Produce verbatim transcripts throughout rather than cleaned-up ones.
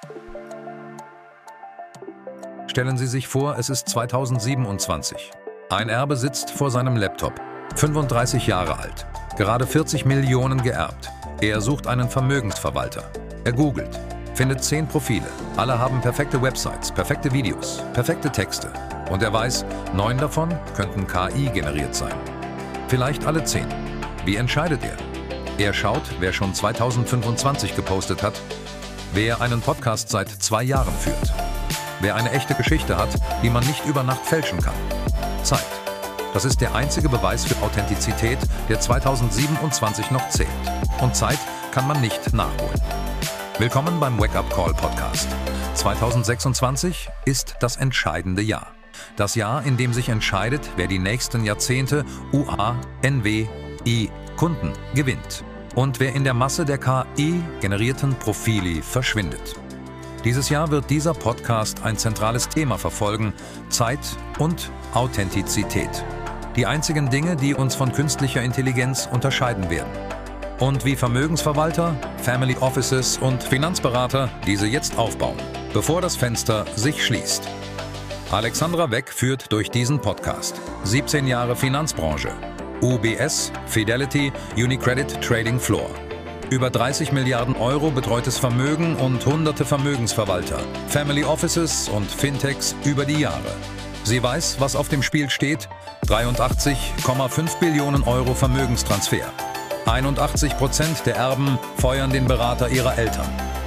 Stellen Sie sich vor, es ist zweitausendsiebenundzwanzig. Ein Erbe sitzt vor seinem Laptop, fünfunddreißig Jahre alt, gerade vierzig Millionen geerbt. Er sucht einen Vermögensverwalter. Er googelt, findet zehn Profile. Alle haben perfekte Websites, perfekte Videos, perfekte Texte. Und er weiß, neun davon könnten K I generiert sein. Vielleicht alle zehn. Wie entscheidet er? Er schaut, wer schon zweitausendfünfundzwanzig gepostet hat, wer einen Podcast seit zwei Jahren führt, wer eine echte Geschichte hat, die man nicht über Nacht fälschen kann. Zeit. Das ist der einzige Beweis für Authentizität, der zweitausendsiebenundzwanzig noch zählt. Und Zeit kann man nicht nachholen. Willkommen beim Wake Up Call Podcast. zweitausendsechsundzwanzig ist das entscheidende Jahr. Das Jahr, in dem sich entscheidet, wer die nächsten Jahrzehnte U A, N W, I, Kunden gewinnt und wer in der Masse der K I-generierten Profili verschwindet. Dieses Jahr wird dieser Podcast ein zentrales Thema verfolgen: Zeit und Authentizität. Die einzigen Dinge, die uns von künstlicher Intelligenz unterscheiden werden. Und wie Vermögensverwalter, Family Offices und Finanzberater diese jetzt aufbauen, bevor das Fenster sich schließt. Alexandra Weck führt durch diesen Podcast. siebzehn Jahre Finanzbranche. U B S, Fidelity, UniCredit Trading Floor. Über dreißig Milliarden Euro betreutes Vermögen und hunderte Vermögensverwalter, Family Offices und Fintechs über die Jahre. Sie weiß, was auf dem Spiel steht: dreiundachtzig Komma fünf Billionen Euro Vermögenstransfer. einundachtzig Prozent der Erben feuern den Berater ihrer Eltern.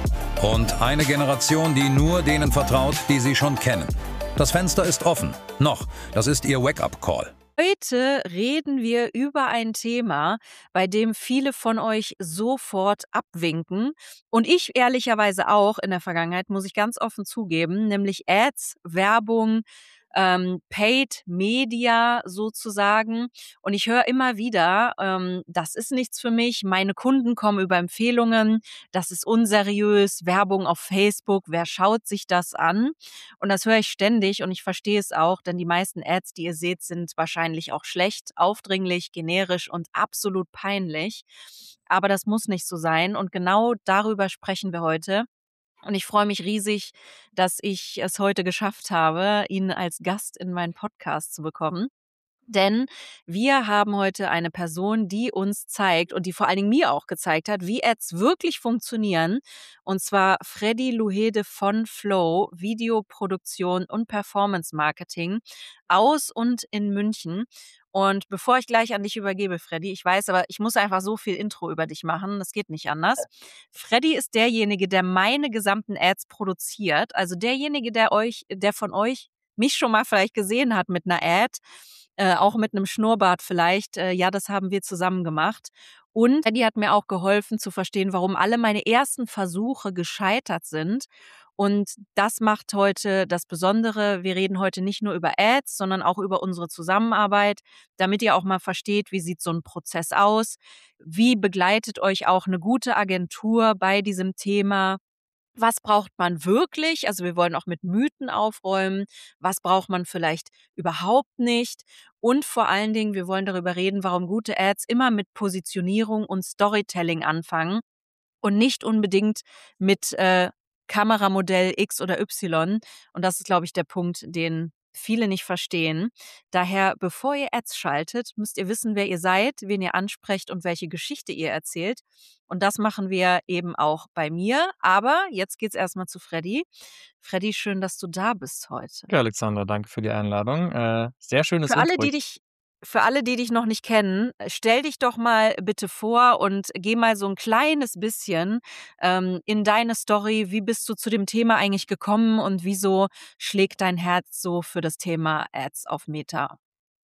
Und eine Generation, die nur denen vertraut, die sie schon kennen. Das Fenster ist offen. Noch. Das ist Ihr Wake-up-Call. Heute reden wir über ein Thema, bei dem viele von euch sofort abwinken. Und ich ehrlicherweise auch in der Vergangenheit, muss ich ganz offen zugeben, nämlich Ads, Werbung, ähm, Paid Media sozusagen. Und ich höre immer wieder, ähm, das ist nichts für mich, meine Kunden kommen über Empfehlungen, das ist unseriös, Werbung auf Facebook, wer schaut sich das an? Und das höre ich ständig und ich verstehe es auch, denn die meisten Ads, die ihr seht, sind wahrscheinlich auch schlecht, aufdringlich, generisch und absolut peinlich. Aber das muss nicht so sein und genau darüber sprechen wir heute. Und ich freue mich riesig, dass ich es heute geschafft habe, ihn als Gast in meinen Podcast zu bekommen. Denn wir haben heute eine Person, die uns zeigt und die vor allen Dingen mir auch gezeigt hat, wie Ads wirklich funktionieren. Und zwar Freddy Luhede von Flow, Videoproduktion und Performance Marketing aus und in München. Und bevor ich gleich an dich übergebe, Freddy, ich weiß, aber ich muss einfach so viel Intro über dich machen, das geht nicht anders. Freddy ist derjenige, der meine gesamten Ads produziert, also derjenige, der euch, der von euch mich schon mal vielleicht gesehen hat mit einer Ad, äh, auch mit einem Schnurrbart vielleicht. Äh, ja, das haben wir zusammen gemacht. Und Freddy hat mir auch geholfen zu verstehen, warum alle meine ersten Versuche gescheitert sind. Und das macht heute das Besondere. Wir reden heute nicht nur über Ads, sondern auch über unsere Zusammenarbeit, damit ihr auch mal versteht, wie sieht so ein Prozess aus, wie begleitet euch auch eine gute Agentur bei diesem Thema. Was braucht man wirklich? Also wir wollen auch mit Mythen aufräumen. Was braucht man vielleicht überhaupt nicht? Und vor allen Dingen, wir wollen darüber reden, warum gute Ads immer mit Positionierung und Storytelling anfangen und nicht unbedingt mit äh, Kameramodell X oder Y. Und das ist, glaube ich, der Punkt, den viele nicht verstehen. Daher, bevor ihr Ads schaltet, müsst ihr wissen, wer ihr seid, wen ihr ansprecht und welche Geschichte ihr erzählt. Und das machen wir eben auch bei mir. Aber jetzt geht's erstmal zu Freddy. Freddy, schön, dass du da bist heute. Ja, Alexandra, danke für die Einladung. Äh, sehr schönes Für alle, Intro. die dich, für alle, die dich noch nicht kennen, stell dich doch mal bitte vor und geh mal so ein kleines bisschen ähm, in deine Story. Wie bist du zu dem Thema eigentlich gekommen und wieso schlägt dein Herz so für das Thema Ads auf Meta?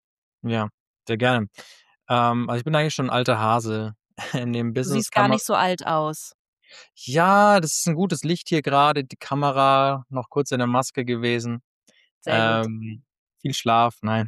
Ja, sehr gerne. Ähm, also ich bin eigentlich schon ein alter Hase in dem Du Business. siehst gar Kam nicht so alt aus. ja, das ist ein gutes Licht hier gerade, die Kamera noch kurz in der Maske gewesen. Sehr gut. Ähm, viel Schlaf, nein.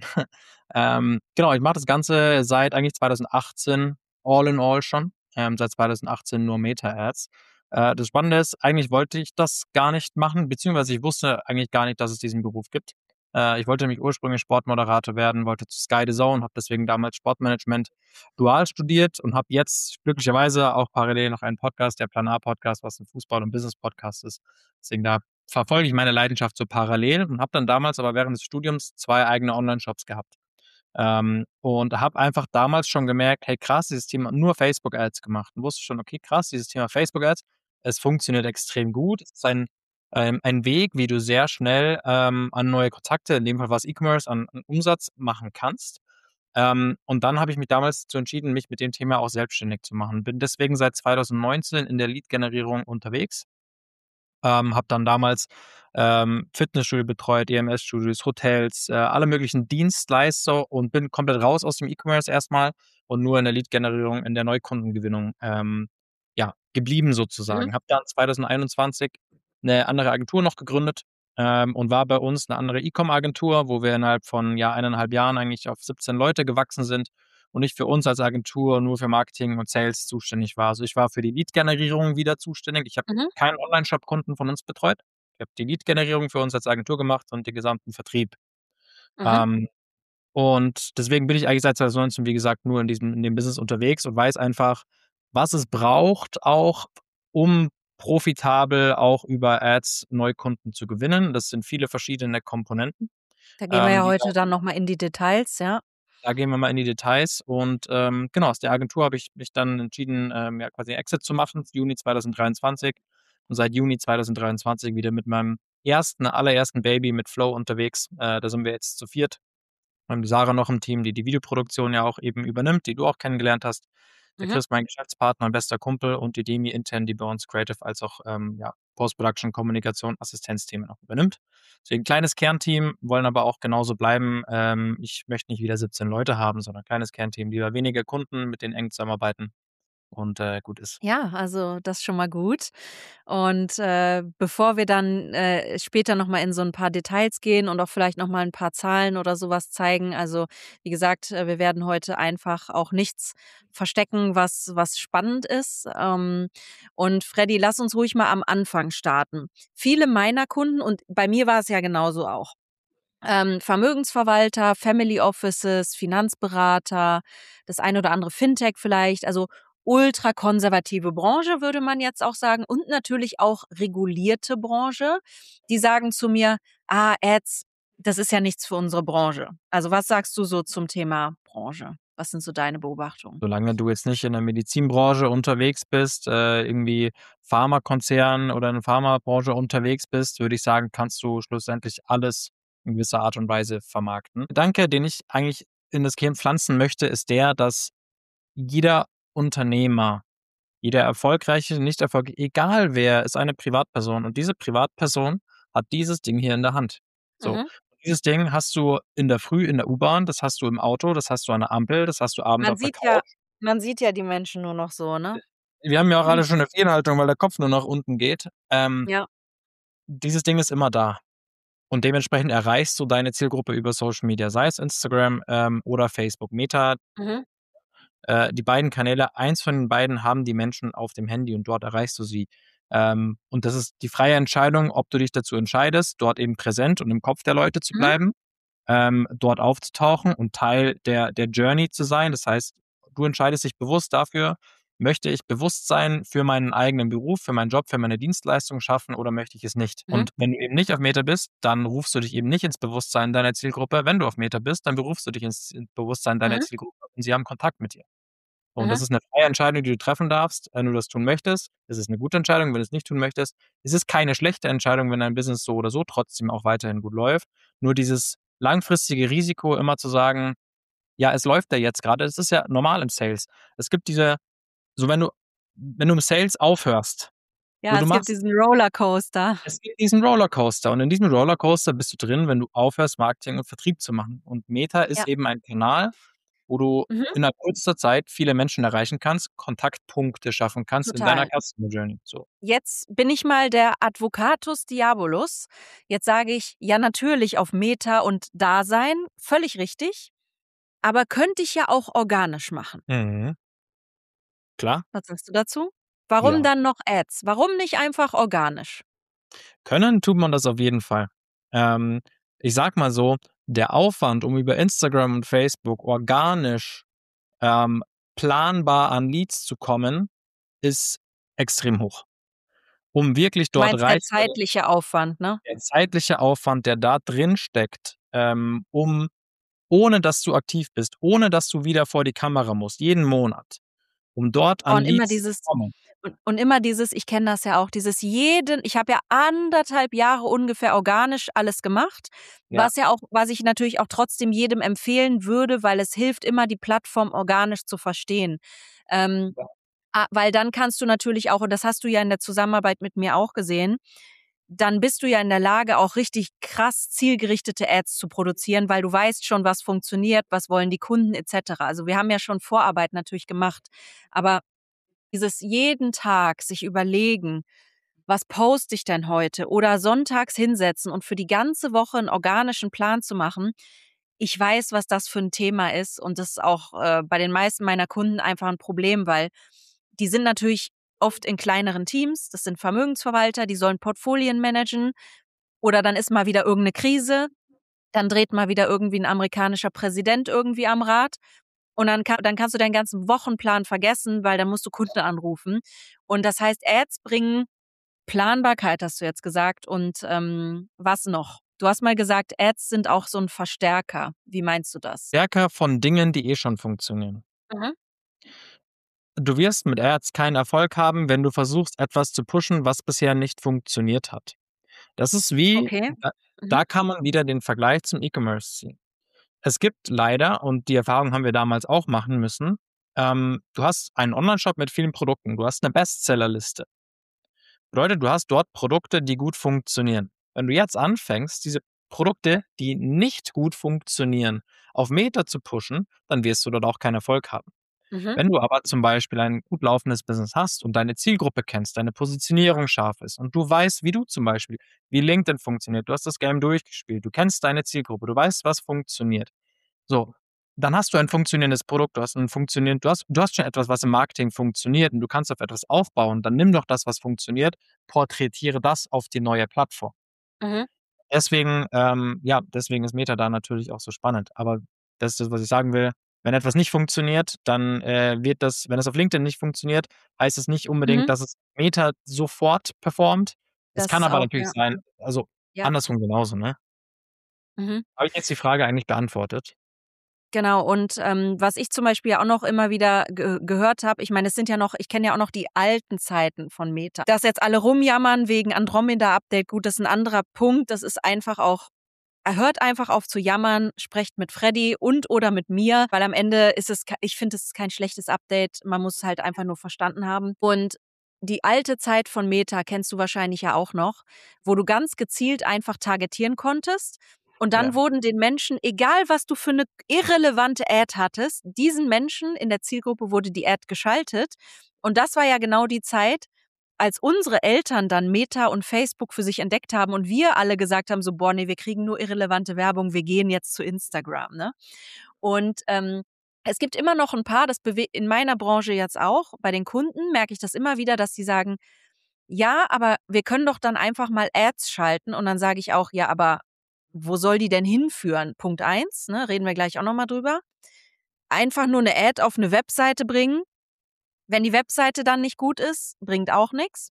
Ähm, genau, ich mache das Ganze seit eigentlich zweitausendachtzehn, all in all schon. Ähm, seit zweitausendachtzehn nur Meta-Ads. Äh, das Spannende ist, eigentlich wollte ich das gar nicht machen, beziehungsweise ich wusste eigentlich gar nicht, dass es diesen Beruf gibt. Äh, ich wollte nämlich ursprünglich Sportmoderator werden, wollte zu Sky The Zone, habe deswegen damals Sportmanagement dual studiert und habe jetzt glücklicherweise auch parallel noch einen Podcast, der Plan A Podcast, was ein Fußball- und Business-Podcast ist. Deswegen da verfolge ich meine Leidenschaft so parallel und habe dann damals aber während des Studiums zwei eigene Online-Shops gehabt. Ähm, und habe einfach damals schon gemerkt, hey krass, dieses Thema nur Facebook-Ads gemacht und wusste schon, okay, krass, dieses Thema Facebook-Ads, es funktioniert extrem gut. Es ist ein, ähm, ein Weg, wie du sehr schnell ähm, an neue Kontakte, in dem Fall was E-Commerce, an, an Umsatz machen kannst. Ähm, und dann habe ich mich damals dazu entschieden, mich mit dem Thema auch selbstständig zu machen. Bin deswegen seit zwanzig neunzehn in der Lead-Generierung unterwegs. Ähm, habe dann damals ähm, Fitnessstudio betreut, E M S-Studios, Hotels, äh, alle möglichen Dienstleister und bin komplett raus aus dem E-Commerce erstmal und nur in der Lead-Generierung, in der Neukundengewinnung ähm, ja, geblieben Mhm. sozusagen. Habe dann zwanzig einundzwanzig eine andere Agentur noch gegründet ähm, und war bei uns eine andere E-Com-Agentur, wo wir innerhalb von ja, eineinhalb Jahren eigentlich auf siebzehn Leute gewachsen sind und ich für uns als Agentur nur für Marketing und Sales zuständig war. Also ich war für die Lead-Generierung wieder zuständig. Ich habe Mhm. keinen Online-Shop-Kunden von uns betreut. Ich habe die Lead-Generierung für uns als Agentur gemacht und den gesamten Vertrieb. Mhm. Ähm, und deswegen bin ich eigentlich seit zwanzig neunzehn, wie gesagt, nur in diesem in dem Business unterwegs und weiß einfach, was es braucht auch, um profitabel auch über Ads Neukunden zu gewinnen. Das sind viele verschiedene Komponenten, Da gehen wir ähm, ja die heute dann noch mal in die Details, ja. da gehen wir mal in die Details und, ähm, genau, aus der Agentur habe ich mich dann entschieden, ähm, ja, quasi Exit zu machen, Juni zwanzig dreiundzwanzig und seit Juni zwanzig dreiundzwanzig wieder mit meinem ersten allerersten Baby mit Flow unterwegs. Äh, da sind wir jetzt zu viert. Wir haben die Sarah noch im Team, die die Videoproduktion ja auch eben übernimmt, die du auch kennengelernt hast. Der Mhm. Chris, mein Geschäftspartner und bester Kumpel und die Demi intern, die bei uns Creative als auch, ähm, ja, Post-Production, Kommunikation, Assistenzthemen auch übernimmt. Deswegen kleines Kernteam, wollen aber auch genauso bleiben. Ähm, ich möchte nicht wieder siebzehn Leute haben, sondern kleines Kernteam, lieber weniger Kunden, mit denen eng zusammenarbeiten und, äh, gut ist. Ja, also das ist schon mal gut. Und, äh, bevor wir dann, äh, später noch mal in so ein paar Details gehen und auch vielleicht noch mal ein paar Zahlen oder sowas zeigen. Also, wie gesagt, äh, wir werden heute einfach auch nichts verstecken, was was spannend ist. Ähm, und Freddy, lass uns ruhig mal am Anfang starten. Viele meiner Kunden und bei mir war es ja genauso auch. Ähm, Vermögensverwalter, Family Offices, Finanzberater, das ein oder andere Fintech vielleicht, also ultrakonservative Branche, würde man jetzt auch sagen, und natürlich auch regulierte Branche. Die sagen zu mir: „Ah, Ads, das ist ja nichts für unsere Branche.“ Also, was sagst du so zum Thema Branche? Was sind so deine Beobachtungen? Solange du jetzt nicht in der Medizinbranche unterwegs bist, äh, irgendwie Pharmakonzern oder in der Pharmabranche unterwegs bist, würde ich sagen, kannst du schlussendlich alles in gewisser Art und Weise vermarkten. Der Gedanke, den ich eigentlich in das Gehirn pflanzen möchte, ist der, dass jeder Unternehmer, jeder erfolgreiche, nicht erfolgreiche, egal wer, ist eine Privatperson und diese Privatperson hat dieses Ding hier in der Hand. So. Mhm. Dieses Ding hast du in der Früh in der U-Bahn, das hast du im Auto, das hast du an der Ampel, das hast du abends Man auf der sieht ja Couch. man sieht ja die Menschen nur noch so, ne? Wir haben ja auch alle Mhm. schon 'ne Fehlhaltung, weil der Kopf nur nach unten geht. Ähm, Ja. dieses Ding ist immer da und dementsprechend erreichst du deine Zielgruppe über Social Media, sei es Instagram, ähm, oder Facebook. Meta, Mhm. äh, die beiden Kanäle, eins von den beiden haben die Menschen auf dem Handy und dort erreichst du sie. Ähm, und das ist die freie Entscheidung, ob du dich dazu entscheidest, dort eben präsent und im Kopf der Leute zu Mhm. bleiben, ähm, dort aufzutauchen und Teil der der Journey zu sein. Das heißt, du entscheidest dich bewusst dafür: Möchte ich Bewusstsein für meinen eigenen Beruf, für meinen Job, für meine Dienstleistung schaffen oder möchte ich es nicht? Mhm. Und wenn du eben nicht auf Meta bist, dann rufst du dich eben nicht ins Bewusstsein deiner Zielgruppe. Wenn du auf Meta bist, dann berufst du dich ins ins Bewusstsein deiner Mhm. Zielgruppe und sie haben Kontakt mit dir. Und Mhm. das ist 'ne freie Entscheidung, die du treffen darfst, wenn du das tun möchtest. Es ist 'ne gute Entscheidung, wenn du es nicht tun möchtest. Es ist keine schlechte Entscheidung, wenn dein Business so oder so trotzdem auch weiterhin gut läuft. Nur dieses langfristige Risiko, immer zu sagen: „Ja, es läuft ja jetzt grade.“ Das ist ja normal im Sales. Es gibt diese so wenn du wenn du im Sales aufhörst, so Ja, du es gibt machst diesen Rollercoaster. es gibt diesen Rollercoaster und in diesem Rollercoaster bist du drin, wenn du aufhörst, Marketing und Vertrieb zu machen. Und Meta ist Ja. eben ein Kanal, wo du Mhm. innerhalb kürzester Zeit viele Menschen erreichen kannst, Kontaktpunkte schaffen kannst in deiner Total. Customer Journey, so. Jetzt bin ich mal der Advocatus Diabolus. Jetzt sage ich, ja, natürlich auf Meta und Dasein, völlig richtig, aber könnte ich ja auch organisch machen. Mhm. Klar, Was sagst du dazu? Warum ja. dann noch Ads? Warum nicht einfach organisch? Können tut man das auf jeden Fall. Ähm, ich sag mal so, der Aufwand, um über Instagram und Facebook organisch ähm, planbar an Leads zu kommen, ist extrem hoch. Um wirklich Du dort meinst der Reichweite, zeitliche Aufwand, ne? der zeitliche Aufwand, der da drin steckt, ähm, um, ohne dass du aktiv bist, ohne dass du wieder vor die Kamera musst, jeden Monat, um dort an Und immer Leads zu dieses kommen. und und immer dieses, ich kenne das ja auch, dieses jeden ich habe ja anderthalb Jahre ungefähr organisch alles gemacht, Ja. was ja auch was ich natürlich auch trotzdem jedem empfehlen würde, weil es hilft immer, die Plattform organisch zu verstehen. Ähm, Ja. ah, weil dann kannst du natürlich auch, und das hast du ja in der Zusammenarbeit mit mir auch gesehen, dann bist du ja in der Lage, auch richtig krass zielgerichtete Ads zu produzieren, weil du weißt schon, was funktioniert, was wollen die Kunden et cetera. Also, wir haben ja schon Vorarbeit natürlich gemacht, aber dieses jeden Tag sich überlegen: „Was poste ich denn heute?“ oder sonntags hinsetzen und für die ganze Woche 'n organischen Plan zu machen. Ich weiß, was das für 'n Thema ist, und das ist auch, äh, bei den meisten meiner Kunden einfach 'n Problem, weil die sind natürlich oft in kleineren Teams. Das sind Vermögensverwalter, die sollen Portfolien managen, oder dann ist mal wieder irgend 'ne Krise. Dann dreht mal wieder irgendwie 'n amerikanischer Präsident irgendwie am Rad. Und dann ka dann kannst du deinen ganzen Wochenplan vergessen, weil dann musst du Kunden anrufen. Und das heißt, Ads bringen Planbarkeit, hast du jetzt gesagt. Und, ähm, was noch? Du hast mal gesagt, Ads sind auch so 'n Verstärker. Wie meinst du das? Stärker von Dingen, die eh schon funktionieren. Mhm. Du wirst mit Ads keinen Erfolg haben, wenn du versuchst, etwas zu pushen, was bisher nicht funktioniert hat. Das ist wie Okay. da Mhm. da kann man wieder den Vergleich zum E-Commerce ziehen. Es gibt leider, und die Erfahrung haben wir damals auch machen müssen, ähm, du hast einen Onlineshop mit vielen Produkten. Du hast 'ne Bestsellerliste. Bedeutet, du hast dort Produkte, die gut funktionieren. Wenn du jetzt anfängst, diese Produkte, die nicht gut funktionieren, auf Meta zu pushen, dann wirst du dort auch keinen Erfolg haben. Mhm. Wenn du aber zum Beispiel ein gut laufendes Business hast und deine Zielgruppe kennst, deine Positionierung scharf ist und du weißt, wie du zum Beispiel wie LinkedIn funktioniert, du hast das Game durchgespielt, du kennst deine Zielgruppe, du weißt, was funktioniert. So, dann hast du ein funktionierendes Produkt, du hast 'n funktionieren du hast du hast schon etwas, was im Marketing funktioniert, und du kannst auf etwas aufbauen. Dann nimm doch das, was funktioniert, porträtiere das auf die neue Plattform. Mhm. Deswegen, ähm, ja, deswegen ist Meta da natürlich auch so spannend. Aber das ist das, was ich sagen will. Wenn etwas nicht funktioniert, dann, äh, wird das wenn es auf LinkedIn nicht funktioniert, heißt es nicht unbedingt, Mhm. dass es Meta sofort performt. Es kann Das aber auch, natürlich ja. sein, also Ja. andersrum genauso, ne? Mhm. Habe ich jetzt die Frage eigentlich beantwortet? Genau, und, ähm, was ich zum Beispiel ja auch noch immer wieder ge gehört habe, ich meine, es sind ja noch ich kenne ja auch noch die alten Zeiten von Meta. Dass jetzt alle rumjammern wegen Andromeda-Update, gut, das ist 'n anderer Punkt. Das ist einfach auch hört einfach auf zu jammern, sprecht mit Freddy und oder mit mir, weil am Ende ist es k ich finde, es ist kein schlechtes Update. Man muss es halt einfach nur verstanden haben. Und die alte Zeit von Meta kennst du wahrscheinlich ja auch noch, wo du ganz gezielt einfach targetieren konntest. Und dann Ja. wurden den Menschen, egal was du für 'ne irrelevante Ad hattest, diesen Menschen in der Zielgruppe wurde die Ad geschaltet. Und das war ja genau die Zeit, als unsere Eltern dann Meta und Facebook für sich entdeckt haben und wir alle gesagt haben so: „Boah, ne, wir kriegen nur irrelevante Werbung, wir gehen jetzt zu Instagram“, ne? Und, ähm, es gibt immer noch 'n paar, das bewe in meiner Branche jetzt auch, bei den Kunden merke ich das immer wieder, dass die sagen: „Ja, aber wir können doch dann einfach mal Ads schalten.“ Und dann sage ich auch: „Ja, aber wo soll die denn hinführen?“ Punkt eins, ne, reden wir gleich auch noch mal drüber. Einfach nur 'ne Ad auf 'ne Webseite bringen. Wenn die Webseite dann nicht gut ist, bringt auch nix.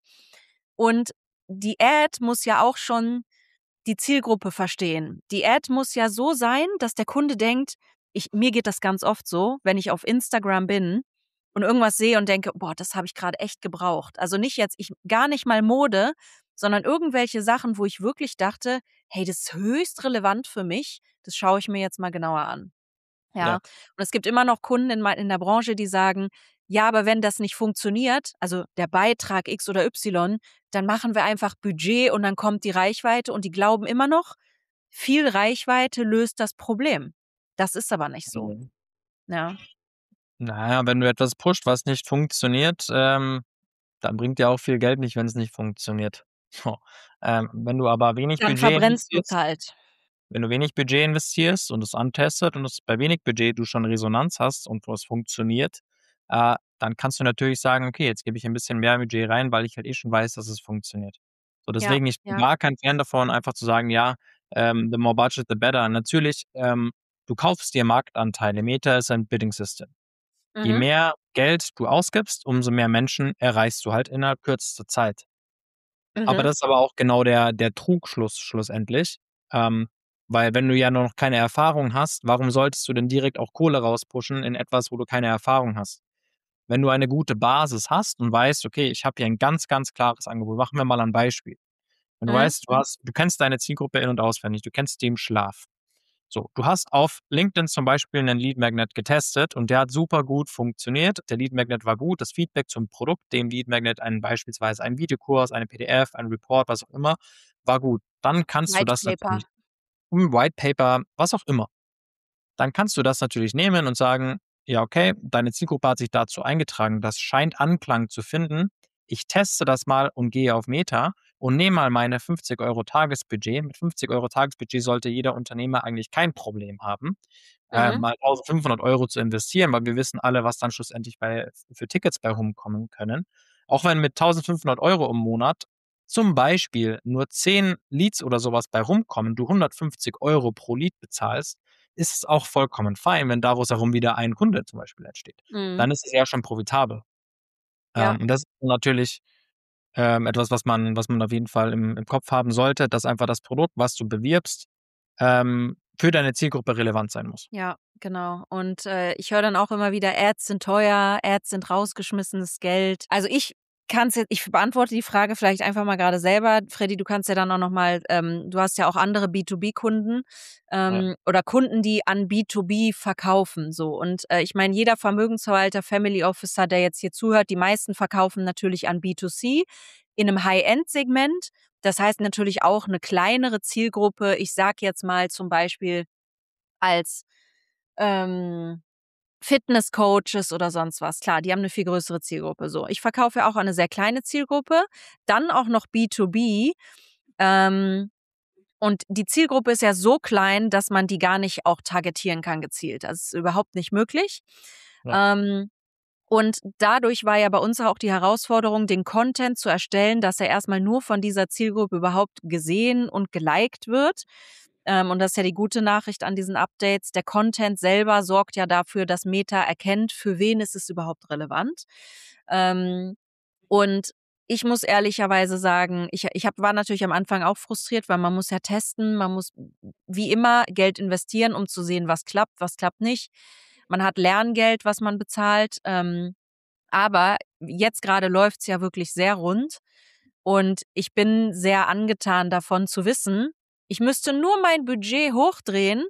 Und die Ad muss ja auch schon die Zielgruppe verstehen. Die Ad muss ja so sein, dass der Kunde denkt ich mir geht das ganz oft so, wenn ich auf Instagram bin und irgendwas sehe und denke: „Boah, das habe ich grade echt gebraucht.“ Also, nicht jetzt ich gar nicht mal Mode, sondern irgendwelche Sachen, wo ich wirklich dachte: „Hey, das ist höchst relevant für mich. Das schaue ich mir jetzt mal genauer an.“ Ja, Ja. und es gibt immer noch Kunden in mei in der Branche, die sagen: „Ja, aber wenn das nicht funktioniert, also der Beitrag X oder Y, dann machen wir einfach Budget und dann kommt die Reichweite.“ Und die glauben immer noch, viel Reichweite löst das Problem. Das ist aber nicht so. Mhm. Ja. Na ja, wenn du etwas pusht, was nicht funktioniert, ähm, dann bringt dir auch viel Geld nicht, wenn's nicht funktioniert. So, ähm, wenn du aber wenig Dann Budget verbrennst du's investierst halt. wenn du wenig Budget investierst und es antestet und es bei wenig Budget du schon Resonanz hast und wo es funktioniert, äh, dann kannst du natürlich sagen: „Okay, jetzt gebe ich ein bisschen mehr Budget rein, weil ich halt eh schon weiß, dass es funktioniert.“ So, Ja, deswegen, ich bin ja. gar kein Fan davon, einfach zu sagen: „Ja, ähm, the more budget, the better. Natürlich, ähm, du kaufst dir Marktanteile. Meta ist ein Bidding-System. Mhm. Je mehr Geld du ausgibst, umso mehr Menschen erreichst du halt innerhalb kürzester Zeit. Mhm. Aber das ist aber auch genau der, der Trugschluss schlussendlich. Ähm, weil wenn du ja noch keine Erfahrung hast, warum solltest du denn direkt auch Kohle rauspushen in etwas, wo du keine Erfahrung hast? Wenn du eine gute Basis hast und weißt, okay, ich habe hier ein ganz, ganz klares Angebot. Machen wir mal ein Beispiel. Wenn du mhm. weißt, du hast, du kennst deine Zielgruppe in- und auswendig, du kennst die im Schlaf. So, du hast auf LinkedIn zum Beispiel einen Lead Magnet getestet und der hat super gut funktioniert. Der Lead Magnet war gut, das Feedback zum Produkt, dem Lead Magnet einen beispielsweise einen Videokurs, eine P D F, ein Report, was auch immer, war gut. Dann kannst White du das Paper. natürlich, um White Paper, was auch immer. Dann kannst du das natürlich nehmen und sagen, ja, okay, deine Zielgruppe hat sich dazu eingetragen, das scheint Anklang zu finden. Ich teste das mal und gehe auf Meta und nehme mal meine fünfzig Euro Tagesbudget. Mit fünfzig Euro Tagesbudget sollte jeder Unternehmer eigentlich kein Problem haben, mhm. äh, mal eintausendfünfhundert Euro zu investieren, weil wir wissen alle, was dann schlussendlich bei, für Tickets bei rumkommen können. Auch wenn mit eintausendfünfhundert Euro im Monat zum Beispiel nur zehn Leads oder sowas bei rumkommen, du hundertfünfzig Euro pro Lead bezahlst, ist es auch vollkommen fein, wenn daraus herum wieder ein Kunde zum Beispiel entsteht. Mhm. Dann ist es ja schon profitabel. Ja. Ähm, und das ist natürlich ähm, etwas, was man, was man auf jeden Fall im, im Kopf haben sollte, dass einfach das Produkt, was du bewirbst, ähm, für deine Zielgruppe relevant sein muss. Ja, genau. Und äh, ich höre dann auch immer wieder, Ads sind teuer, Ads sind rausgeschmissenes Geld. Also ich kann's jetzt, ich beantworte die Frage vielleicht einfach mal gerade selber. Freddy, du kannst ja dann auch nochmal, ähm, du hast ja auch andere B zwei B-Kunden ähm, ja. oder Kunden, die an B zwei B verkaufen. So. Und äh, ich meine, jeder Vermögensverwalter, Family Officer, der jetzt hier zuhört, die meisten verkaufen natürlich an B zwei C in einem High-End-Segment. Das heißt natürlich auch eine kleinere Zielgruppe. Ich sag jetzt mal zum Beispiel als ähm, Fitnesscoaches oder sonst was. Klar, die haben eine viel größere Zielgruppe. So, ich verkaufe ja auch an eine sehr kleine Zielgruppe, dann auch noch B zwei B. Ähm, und die Zielgruppe ist ja so klein, dass man die gar nicht auch targetieren kann gezielt. Das ist überhaupt nicht möglich. Ja. Ähm, und dadurch war ja bei uns auch die Herausforderung, den Content zu erstellen, dass er erstmal nur von dieser Zielgruppe überhaupt gesehen und geliked wird. Ähm, und das ist ja die gute Nachricht an diesen Updates. Der Content selber sorgt ja dafür, dass Meta erkennt, für wen ist es überhaupt relevant. Ähm, und ich muss ehrlicherweise sagen, ich, ich hab, war natürlich am Anfang auch frustriert, weil man muss ja testen, man muss wie immer Geld investieren, um zu sehen, was klappt, was klappt nicht. Man hat Lerngeld, was man bezahlt. Ähm, aber jetzt gerade läuft's ja wirklich sehr rund. Und ich bin sehr angetan davon zu wissen, ich müsste nur mein Budget hochdrehen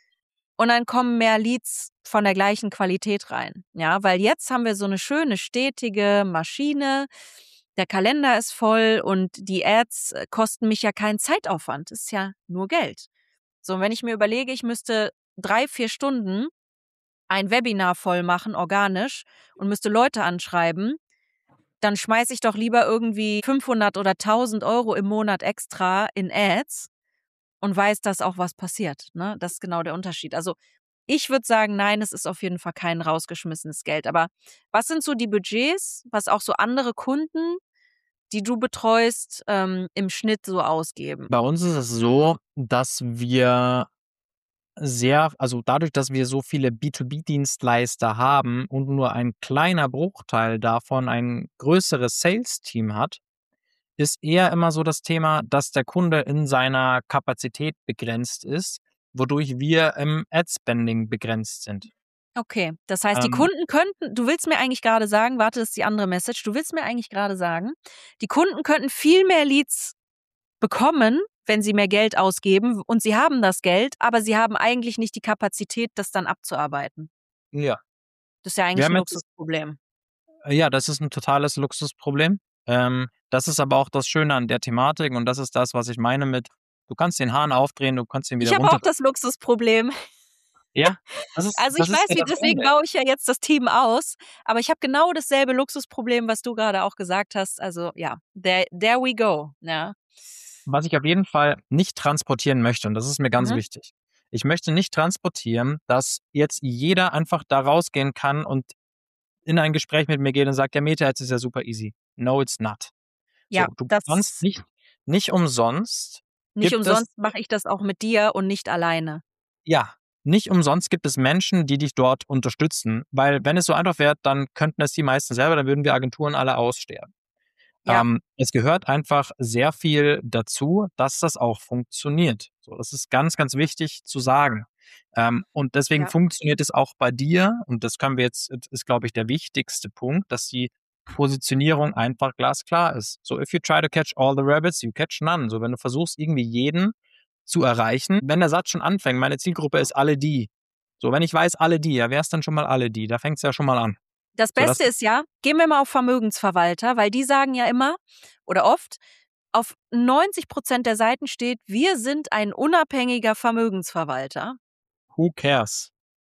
und dann kommen mehr Leads von der gleichen Qualität rein. Ja, weil jetzt haben wir so eine schöne, stetige Maschine. Der Kalender ist voll und die Ads kosten mich ja keinen Zeitaufwand. Das ist ja nur Geld. So, und wenn ich mir überlege, ich müsste drei, vier Stunden ein Webinar voll machen, organisch, und müsste Leute anschreiben, dann schmeiße ich doch lieber irgendwie fünfhundert oder tausend Euro im Monat extra in Ads und weiß, dass auch was passiert. Ne? Das ist genau der Unterschied. Also ich würde sagen, nein, es ist auf jeden Fall kein rausgeschmissenes Geld. Aber was sind so die Budgets, was auch so andere Kunden, die du betreust, ähm, im Schnitt so ausgeben? Bei uns ist es so, dass wir sehr, also dadurch, dass wir so viele B zwei B-Dienstleister haben und nur ein kleiner Bruchteil davon ein größeres Sales-Team hat, ist eher immer so das Thema, dass der Kunde in seiner Kapazität begrenzt ist, wodurch wir im Ad-Spending begrenzt sind. Okay, das heißt, die ähm, Kunden könnten, du willst mir eigentlich gerade sagen, warte, das ist die andere Message, du willst mir eigentlich gerade sagen, die Kunden könnten viel mehr Leads bekommen, wenn sie mehr Geld ausgeben und sie haben das Geld, aber sie haben eigentlich nicht die Kapazität, das dann abzuarbeiten. Ja. Das ist ja eigentlich ein Luxusproblem. Ja, das ist ein totales Luxusproblem. Ähm, das ist aber auch das Schöne an der Thematik und das ist das, was ich meine mit, du kannst den Hahn aufdrehen, du kannst ihn wieder runter. Ich habe runter- auch das Luxusproblem. Ja, das ist, also das ich ist weiß, wie, deswegen baue ich ja jetzt das Team aus, aber ich habe genau dasselbe Luxusproblem, was du gerade auch gesagt hast. Also ja, there, there we go. Ja. Was ich auf jeden Fall nicht transportieren möchte, und das ist mir ganz mhm. wichtig. Ich möchte nicht transportieren, dass jetzt jeder einfach da rausgehen kann und in ein Gespräch mit mir geht und sagt, ja, Meta-Ads ist ja super easy. No, it's not. Ja, so, du das kannst nicht, nicht umsonst Nicht gibt es umsonst mache ich das auch mit dir und nicht alleine. Ja, nicht umsonst gibt es Menschen, die dich dort unterstützen, weil wenn es so einfach wäre, dann könnten es die meisten selber, dann würden wir Agenturen alle aussterben. Ja. Ähm, es gehört einfach sehr viel dazu, dass das auch funktioniert. So, das ist ganz, ganz wichtig zu sagen. Ähm, und deswegen Ja. funktioniert es auch bei dir, und das können wir jetzt, ist, glaube ich, der wichtigste Punkt, dass die Positionierung einfach glasklar ist. So, if you try to catch all the rabbits, you catch none. So, wenn du versuchst, irgendwie jeden zu erreichen, wenn der Satz schon anfängt, meine Zielgruppe ist alle die. So, wenn ich weiß, alle die, ja, wer ist dann schon mal alle die? Da fängt es ja schon mal an. Das So, das Beste ist ja, gehen wir mal auf Vermögensverwalter, weil die sagen ja immer oder oft, auf neunzig Prozent der Seiten steht, wir sind ein unabhängiger Vermögensverwalter. Who cares?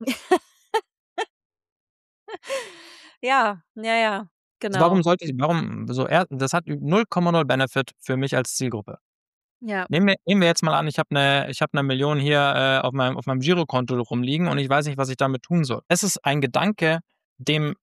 Ja, ja, ja, genau. Warum sollte ich, warum, so, er, das hat null Komma null Benefit für mich als Zielgruppe. Ja. Nehmen wir, nehmen wir jetzt mal an, ich habe eine ich hab ne Million hier äh, auf meinem, auf meinem Girokonto rumliegen und ich weiß nicht, was ich damit tun soll. Es ist ein Gedanke, dem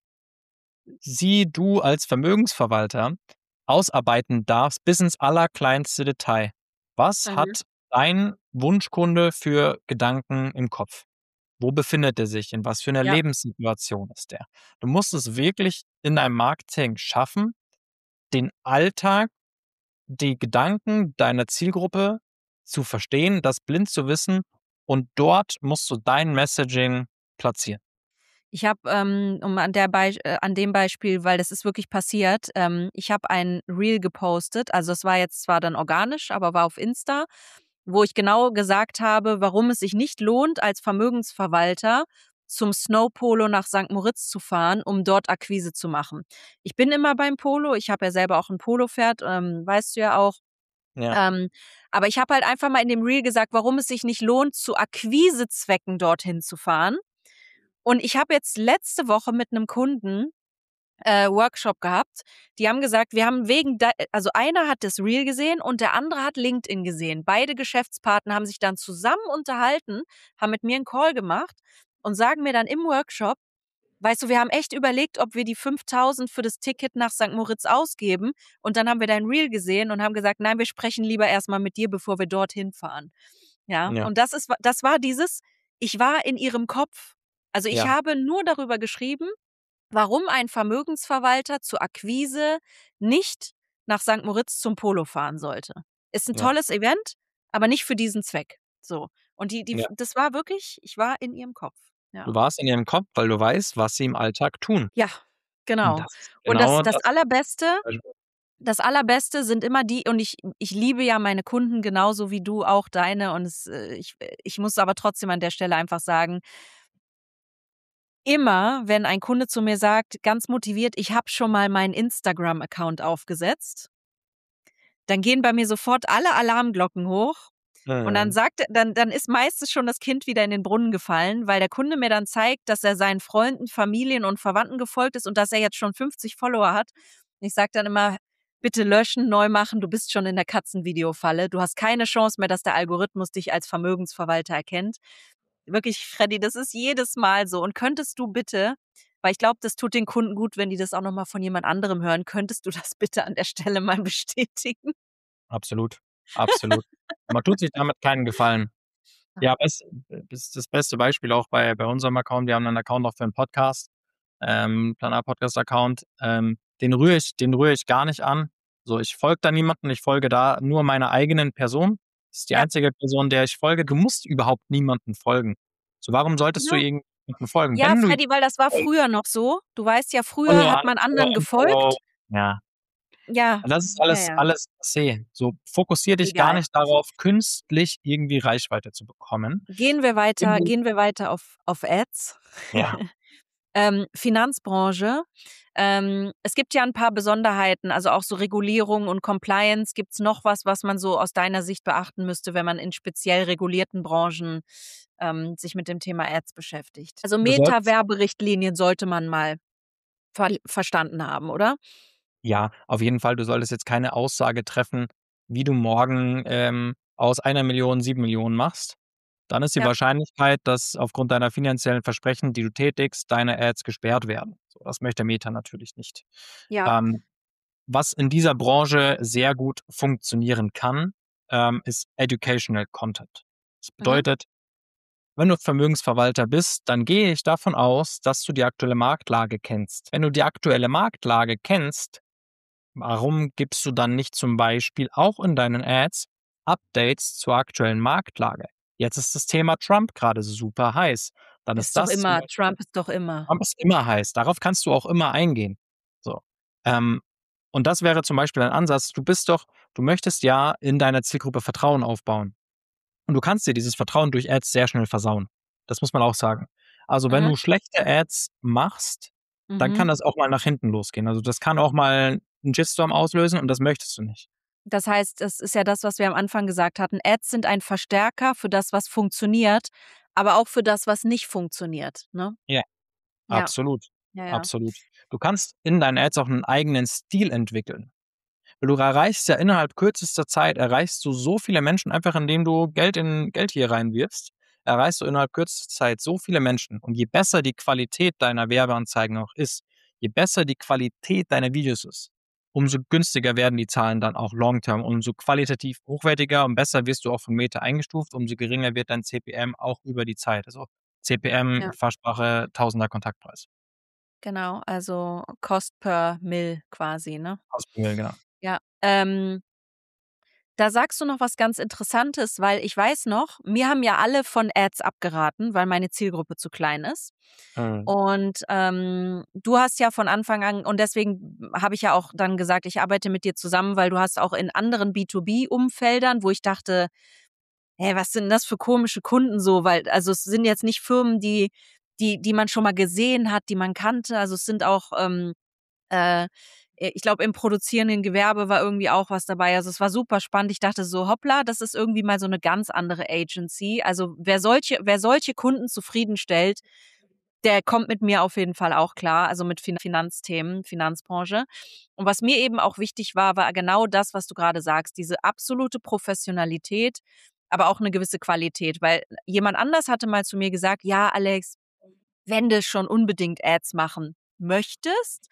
sie, du als Vermögensverwalter ausarbeiten darfst bis ins allerkleinste Detail. Was Mhm. hat dein Wunschkunde für Gedanken im Kopf? Wo befindet er sich? In was für einer Ja. Lebenssituation ist der? Du musst es wirklich in deinem Marketing schaffen, den Alltag, die Gedanken deiner Zielgruppe zu verstehen, das blind zu wissen, und dort musst du dein Messaging platzieren. Ich habe, ähm, um an der Beis äh, an dem Beispiel, weil das ist wirklich passiert, ähm, ich habe ein Reel gepostet, also es war jetzt zwar dann organisch, aber war auf Insta, wo ich genau gesagt habe, warum es sich nicht lohnt, als Vermögensverwalter zum Snowpolo nach Sankt Moritz zu fahren, um dort Akquise zu machen. Ich bin immer beim Polo, ich habe ja selber auch ein Polopferd, ähm, weißt du ja auch. Ja. Ähm, aber ich habe halt einfach mal in dem Reel gesagt, warum es sich nicht lohnt, zu Akquisezwecken dorthin zu fahren. Und ich habe jetzt letzte Woche mit einem Kunden äh, Workshop gehabt. Die haben gesagt, wir haben wegen, da, also einer hat das Reel gesehen und der andere hat LinkedIn gesehen. Beide Geschäftspartner haben sich dann zusammen unterhalten, haben mit mir einen Call gemacht und sagen mir dann im Workshop, weißt du, wir haben echt überlegt, ob wir die fünftausend für das Ticket nach Sankt Moritz ausgeben. Und dann haben wir dein Reel gesehen und haben gesagt, nein, wir sprechen lieber erstmal mit dir, bevor wir dorthin fahren. Ja, Ja. und das ist, das war dieses, ich war in ihrem Kopf. Also ich Ja. habe nur darüber geschrieben, warum ein Vermögensverwalter zur Akquise nicht nach Sankt Moritz zum Polo fahren sollte. Ist ein Ja. tolles Event, aber nicht für diesen Zweck. So. Und die, die, Ja. das war wirklich, ich war in ihrem Kopf. Ja. Du warst in ihrem Kopf, weil du weißt, was sie im Alltag tun. Ja, Und genau. das ist Und das, genau das das. Allerbeste, das Allerbeste sind immer die, und ich, ich liebe ja meine Kunden genauso wie du auch deine, und es, äh, ich, ich muss aber trotzdem an der Stelle einfach sagen, immer, wenn ein Kunde zu mir sagt, ganz motiviert, ich habe schon mal meinen Instagram-Account aufgesetzt, dann gehen bei mir sofort alle Alarmglocken hoch. Und dann Mhm. sagt, dann, dann ist meistens schon das Kind wieder in den Brunnen gefallen, weil der Kunde mir dann zeigt, dass er seinen Freunden, Familien und Verwandten gefolgt ist und dass er jetzt schon fünfzig Follower hat. Und ich sage dann immer, bitte löschen, neu machen, du bist schon in der Katzenvideofalle. Du hast keine Chance mehr, dass der Algorithmus dich als Vermögensverwalter erkennt. Wirklich, Freddy, das ist jedes Mal so. Und könntest du bitte, weil ich glaube, das tut den Kunden gut, wenn die das auch nochmal von jemand anderem hören, könntest du das bitte an der Stelle mal bestätigen? Absolut. Absolut. Man tut sich damit keinen Gefallen. Ja, das ist das beste Beispiel auch bei, bei unserem Account. Wir haben einen Account auch für einen Podcast, ähm, Plan A Podcast Account. Ähm, den rühre ich, den rühre ich gar nicht an. So, ich folge da niemanden, ich folge da nur meiner eigenen Person. Das ist die Ja. einzige Person, der ich folge. Du musst überhaupt niemanden folgen. So, warum solltest Ja. du irgendjemandem folgen? Ja, Wenn du Freddy, weil das war früher noch so. Du weißt ja, früher Follow, hat man anderen Unfollow, Unfollow. gefolgt. Ja, Ja, das ist ja, alles, ja. alles passé. So, fokussier dich gar Egal. nicht darauf, künstlich irgendwie Reichweite zu bekommen. Gehen wir weiter, gehen wir weiter auf, auf Ads. Ja. ähm, Finanzbranche. Ähm, es gibt ja ein paar Besonderheiten, also auch so Regulierung und Compliance. Gibt es noch was, was man so aus deiner Sicht beachten müsste, wenn man in speziell regulierten Branchen ähm, sich mit dem Thema Ads beschäftigt? Also Du sollst- Meta-Werberichtlinien sollte man mal ver verstanden haben, oder? Ja, auf jeden Fall. Du solltest jetzt keine Aussage treffen, wie du morgen ähm, aus einer Million sieben Millionen machst. Dann ist die Ja. Wahrscheinlichkeit, dass aufgrund deiner finanziellen Versprechen, die du tätigst, deine Ads gesperrt werden. So, das möchte Meta natürlich nicht. Ja. Ähm, was in dieser Branche sehr gut funktionieren kann, ähm, ist Educational Content. Das Mhm. bedeutet, wenn du Vermögensverwalter bist, dann gehe ich davon aus, dass du die aktuelle Marktlage kennst. Wenn du die aktuelle Marktlage kennst, warum gibst du dann nicht zum Beispiel auch in deinen Ads Updates zur aktuellen Marktlage? Jetzt ist das Thema Trump gerade super heiß. Dann ist Ist doch das zum immer, Beispiel, Trump ist doch immer. Trump ist immer heiß. Darauf kannst du auch immer eingehen. So. Ähm, und das wäre zum Beispiel ein Ansatz. Du bist doch, du möchtest ja in deiner Zielgruppe Vertrauen aufbauen. Und du kannst dir dieses Vertrauen durch Ads sehr schnell versauen. Das muss man auch sagen. Also wenn Mhm. du schlechte Ads machst, dann Mhm. kann das auch mal nach hinten losgehen. Also das kann auch mal einen Shitstorm auslösen und das möchtest du nicht. Das heißt, das ist ja das, was wir am Anfang gesagt hatten. Ads sind ein Verstärker für das, was funktioniert, aber auch für das, was nicht funktioniert, ne? Ja, Ja, absolut. ja, ja. Absolut. Du kannst in deinen Ads auch einen eigenen Stil entwickeln. Weil du erreichst ja innerhalb kürzester Zeit, erreichst du so viele Menschen, einfach indem du Geld in Geld hier reinwirfst, erreichst du innerhalb kürzester Zeit so viele Menschen. Und je besser die Qualität deiner Werbeanzeigen auch ist, je besser die Qualität deiner Videos ist, umso günstiger werden die Zahlen dann auch long-term. Umso qualitativ hochwertiger und besser wirst du auch von Meta eingestuft, umso geringer wird dein C P M auch über die Zeit. Also C P M, Ja. Fachsprache, Tausender Kontaktpreis. Genau, also Cost per Mill quasi, ne? Ausprobieren, genau. Ja, ähm da sagst du noch was ganz Interessantes, weil ich weiß noch, mir haben ja alle von Ads abgeraten, weil meine Zielgruppe zu klein ist. Mhm. Und ähm, du hast ja von Anfang an, und deswegen habe ich ja auch dann gesagt, ich arbeite mit dir zusammen, weil du hast auch in anderen B zwei B-Umfeldern, wo ich dachte, hey, was sind das für komische Kunden so? Weil, also es sind jetzt nicht Firmen, die, die, die man schon mal gesehen hat, die man kannte. Also es sind auch ähm, äh, ich glaube, im produzierenden Gewerbe war irgendwie auch was dabei. Also es war super spannend. Ich dachte so, hoppla, das ist irgendwie mal so eine ganz andere Agency. Also wer solche, wer solche Kunden zufriedenstellt, der kommt mit mir auf jeden Fall auch klar, also mit fin Finanzthemen, Finanzbranche. Und was mir eben auch wichtig war, war genau das, was du gerade sagst, diese absolute Professionalität, aber auch eine gewisse Qualität. Weil jemand anders hatte mal zu mir gesagt, ja, Alex, wenn du schon unbedingt Ads machen möchtest,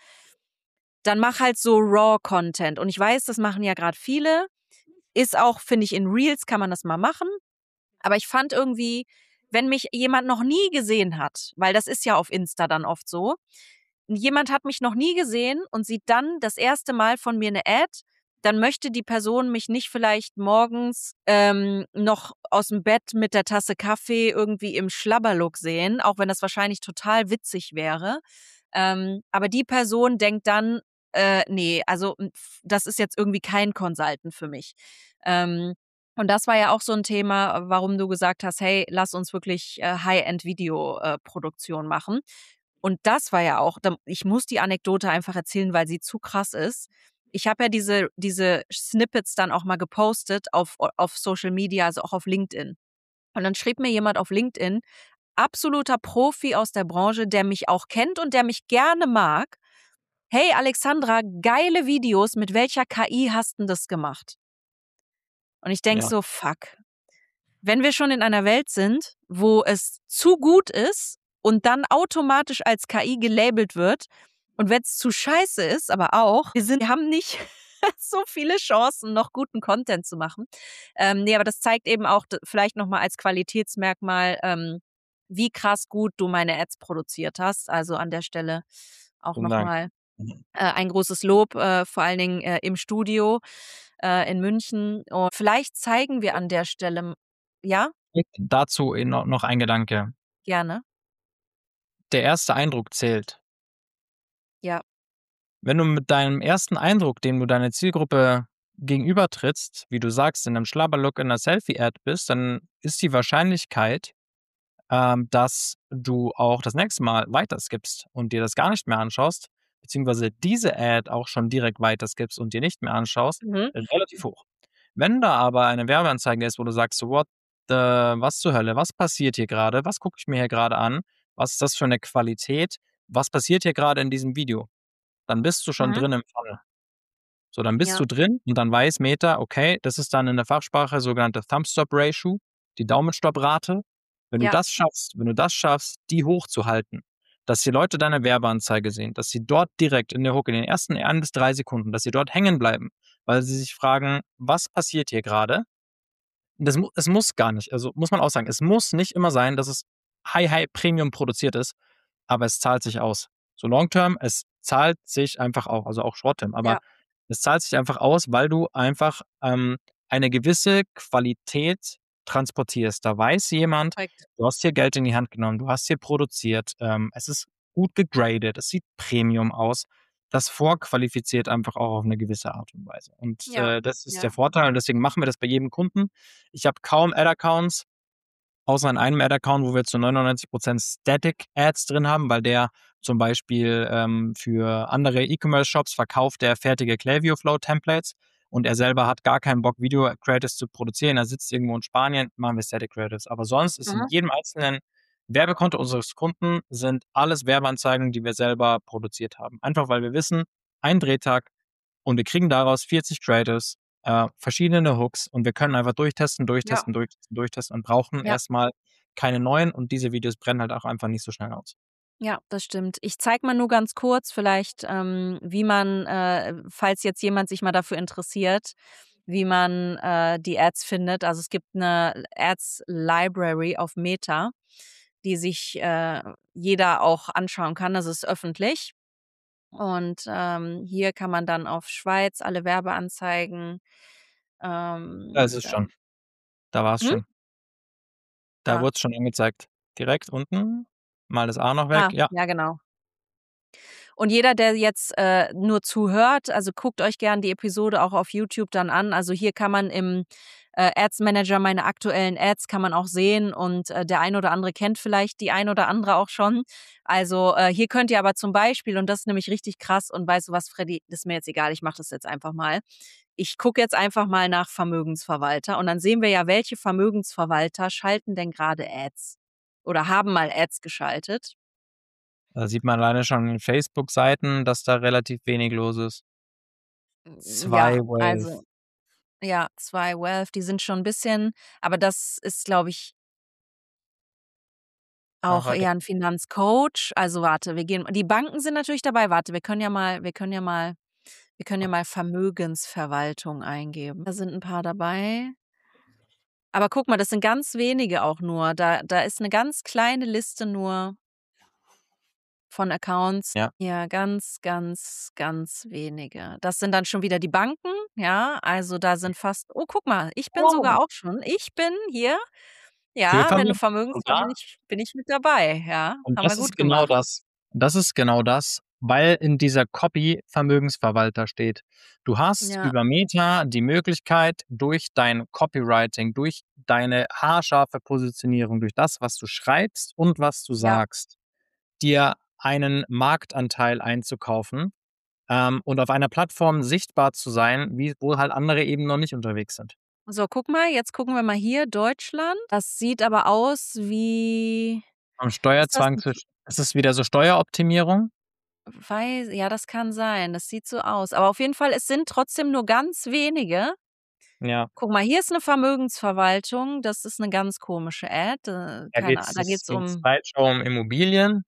dann mach halt so Raw-Content. Und ich weiß, das machen ja gerade viele. Ist auch, finde ich, in Reels kann man das mal machen. Aber ich fand irgendwie, wenn mich jemand noch nie gesehen hat, weil das ist ja auf Insta dann oft so, jemand hat mich noch nie gesehen und sieht dann das erste Mal von mir eine Ad, dann möchte die Person mich nicht vielleicht morgens ähm, noch aus dem Bett mit der Tasse Kaffee irgendwie im Schlabberlook sehen, auch wenn das wahrscheinlich total witzig wäre. Ähm, aber die Person denkt dann, äh, nee, also m, f- das ist jetzt irgendwie kein Consultant für mich. Ähm, und das war ja auch so ein Thema, warum du gesagt hast, hey, lass uns wirklich äh, High-End-Video-Produktion machen. Und das war ja auch, da- ich muss die Anekdote einfach erzählen, weil sie zu krass ist. Ich habe ja diese, diese Snippets dann auch mal gepostet auf, auf Social Media, also auch auf LinkedIn. Und dann schrieb mir jemand auf LinkedIn, absoluter Profi aus der Branche, der mich auch kennt und der mich gerne mag. Hey Alexandra, geile Videos, mit welcher K I hast denn das gemacht? Und ich denk Ja. so, fuck. Wenn wir schon in einer Welt sind, wo es zu gut ist und dann automatisch als K I gelabelt wird und wenn es zu scheiße ist, aber auch, wir sind, wir haben nicht so viele Chancen, noch guten Content zu machen. Ähm, nee, aber das zeigt eben auch d- vielleicht nochmal als Qualitätsmerkmal, ähm, wie krass gut du meine Ads produziert hast. Also an der Stelle auch Vielen Dank. nochmal Mhm. äh, ein großes Lob, äh, vor allen Dingen äh, im Studio äh, in München. Und vielleicht zeigen wir an der Stelle, ja, Dazu eh no noch ein Gedanke. gerne, Der erste Eindruck zählt. ja. Wenn du mit deinem ersten Eindruck, dem du deiner Zielgruppe gegenübertrittst, wie du sagst, in einem Schlabberlook in 'ner Selfie-Ad bist, dann ist die Wahrscheinlichkeit, ähm, dass du auch das nächste Mal weiterskippst und dir das gar nicht mehr anschaust, beziehungsweise diese Ad auch schon direkt weiterskippst und dir nicht mehr anschaust, Mhm. äh, relativ hoch. Wenn da aber eine Werbeanzeige ist, wo du sagst: „So, what the was zur Hölle? Was passiert hier gerade? Was gucke ich mir hier gerade an? Was ist das für eine Qualität? Was passiert hier gerade in diesem Video?“ Dann bist du schon Mhm. drin im Funnel. So, dann bist Ja, du drin und dann weiß Meta, okay, das ist dann in der Fachsprache sogenannte Thumb-Stop-Ratio, die Daumenstopprate. Wenn du ja, das schaffst wenn du das schaffst, die hochzuhalten, dass die Leute deine Werbeanzeige sehen, dass sie dort direkt in der Hook, in den ersten ein bis drei Sekunden, dass sie dort hängen bleiben, weil sie sich fragen: „Was passiert hier gerade?“ das, mu- es muss gar nicht, also muss man auch sagen, es muss nicht immer sein, dass es High, High Premium produziert ist, aber es zahlt sich aus. So Long-Term, es zahlt sich einfach auch, also auch Short-Term, aber Ja. es zahlt sich einfach aus, weil du einfach ähm, eine gewisse Qualität transportierst. Da weiß jemand, Korrekt. du hast hier Geld in die Hand genommen, du hast hier produziert, ähm, es ist gut gegradet, es sieht Premium aus. Das vorqualifiziert einfach auch auf eine gewisse Art und Weise. Und Ja, äh, das ist ja. der Vorteil und deswegen machen wir das bei jedem Kunden. Ich habe kaum Ad-Accounts, außer in einem Ad-Account, wo wir zu neunundneunzig Prozent Static-Ads drin haben, weil der zum Beispiel ähm, für andere E-Commerce-Shops verkauft der fertige Klaviyo Flow-Templates und er selber hat gar keinen Bock, Video-Creatives zu produzieren. Er sitzt irgendwo in Spanien, machen wir Static Creatives. Aber sonst ist in Mhm. jedem einzelnen Werbekonto unseres Kunden sind alles Werbeanzeigen, die wir selber produziert haben. Einfach weil wir wissen, ein Drehtag und wir kriegen daraus vierzig Creatives, äh, verschiedene Hooks und wir können einfach durchtesten, Ja, durchtesten, durchtesten, durchtesten und brauchen ja, erstmal keine neuen und diese Videos brennen halt auch einfach nicht so schnell aus. ja, das stimmt. Ich zeige mal nur ganz kurz vielleicht, ähm, wie man, äh, falls jetzt jemand sich mal dafür interessiert, wie man äh, die Ads findet. Also es gibt eine Ads Library auf Meta, die sich äh, jeder auch anschauen kann. Das ist öffentlich. Und ähm, hier kann man dann auf Schweiz alle Werbeanzeigen. Da ist Ähm, es da, schon. Da war es hm? schon. Da Ah, wurde es schon angezeigt. Direkt unten. Mal das A noch weg. ah, Ja. ja, genau. Und jeder, der jetzt äh, nur zuhört, also guckt euch gern die Episode auch auf YouTube dann an. Also hier kann man im äh, Ads Manager meine aktuellen Ads kann man auch sehen und äh, der ein oder andere kennt vielleicht die ein oder andere auch schon. Also äh, hier könnt ihr aber zum Beispiel, und das ist nämlich richtig krass und weißt du was, Freddy, das ist mir jetzt egal, ich mache das jetzt einfach mal. Ich gucke jetzt einfach mal nach Vermögensverwalter und dann sehen wir ja, welche Vermögensverwalter schalten denn gerade Ads oder haben mal Ads geschaltet. Da sieht man alleine schon in Facebook-Seiten, dass da relativ wenig los ist. Ja, Zwei Wave. also ja, zwei Wealth, die sind schon 'n bisschen, aber das ist, glaube ich, Mach auch weiter. eher 'n Finanzcoach. Also, warte, wir gehen die Banken sind natürlich dabei. Warte, wir können ja mal wir können ja mal wir können ja mal Vermögensverwaltung eingeben. Da sind 'n paar dabei. Aber guck mal, das sind ganz wenige auch nur. Da da ist 'ne ganz kleine Liste nur von Accounts. Ja. Ja, ganz, ganz, ganz wenige. Das sind dann schon wieder die Banken, ja? Also, da sind fast oh, guck mal, ich bin Oh. sogar auch schon ich bin hier Für ja, wenn du Vermögen. vermögens Und dann da bin ich bin ich mit dabei, ja. Und Haben wir das gut ist genau gemacht. das. Das ist genau das, weil in dieser Copy Vermögensverwalter steht. Du hast Ja, über Meta die Möglichkeit, durch dein Copywriting, durch deine haarscharfe Positionierung, durch das, was du schreibst und was du ja. sagst, dir einen Marktanteil einzukaufen, ähm, und auf einer Plattform sichtbar zu sein, wie wo halt andere eben noch nicht unterwegs sind. So, guck mal, jetzt gucken wir mal hier, Deutschland. Das sieht aber aus wie Am ist das Steuerzwang 'n zu ist es wieder so Steueroptimierung? weiß ja, das kann sein. Das sieht so aus. Aber auf jeden Fall, es sind trotzdem nur ganz wenige. Ja. Guck mal, hier ist 'ne Vermögensverwaltung. Das ist 'ne ganz komische Ad. Äh, Da keine A geht's da das geht's ging um Slideshow um Immobilien.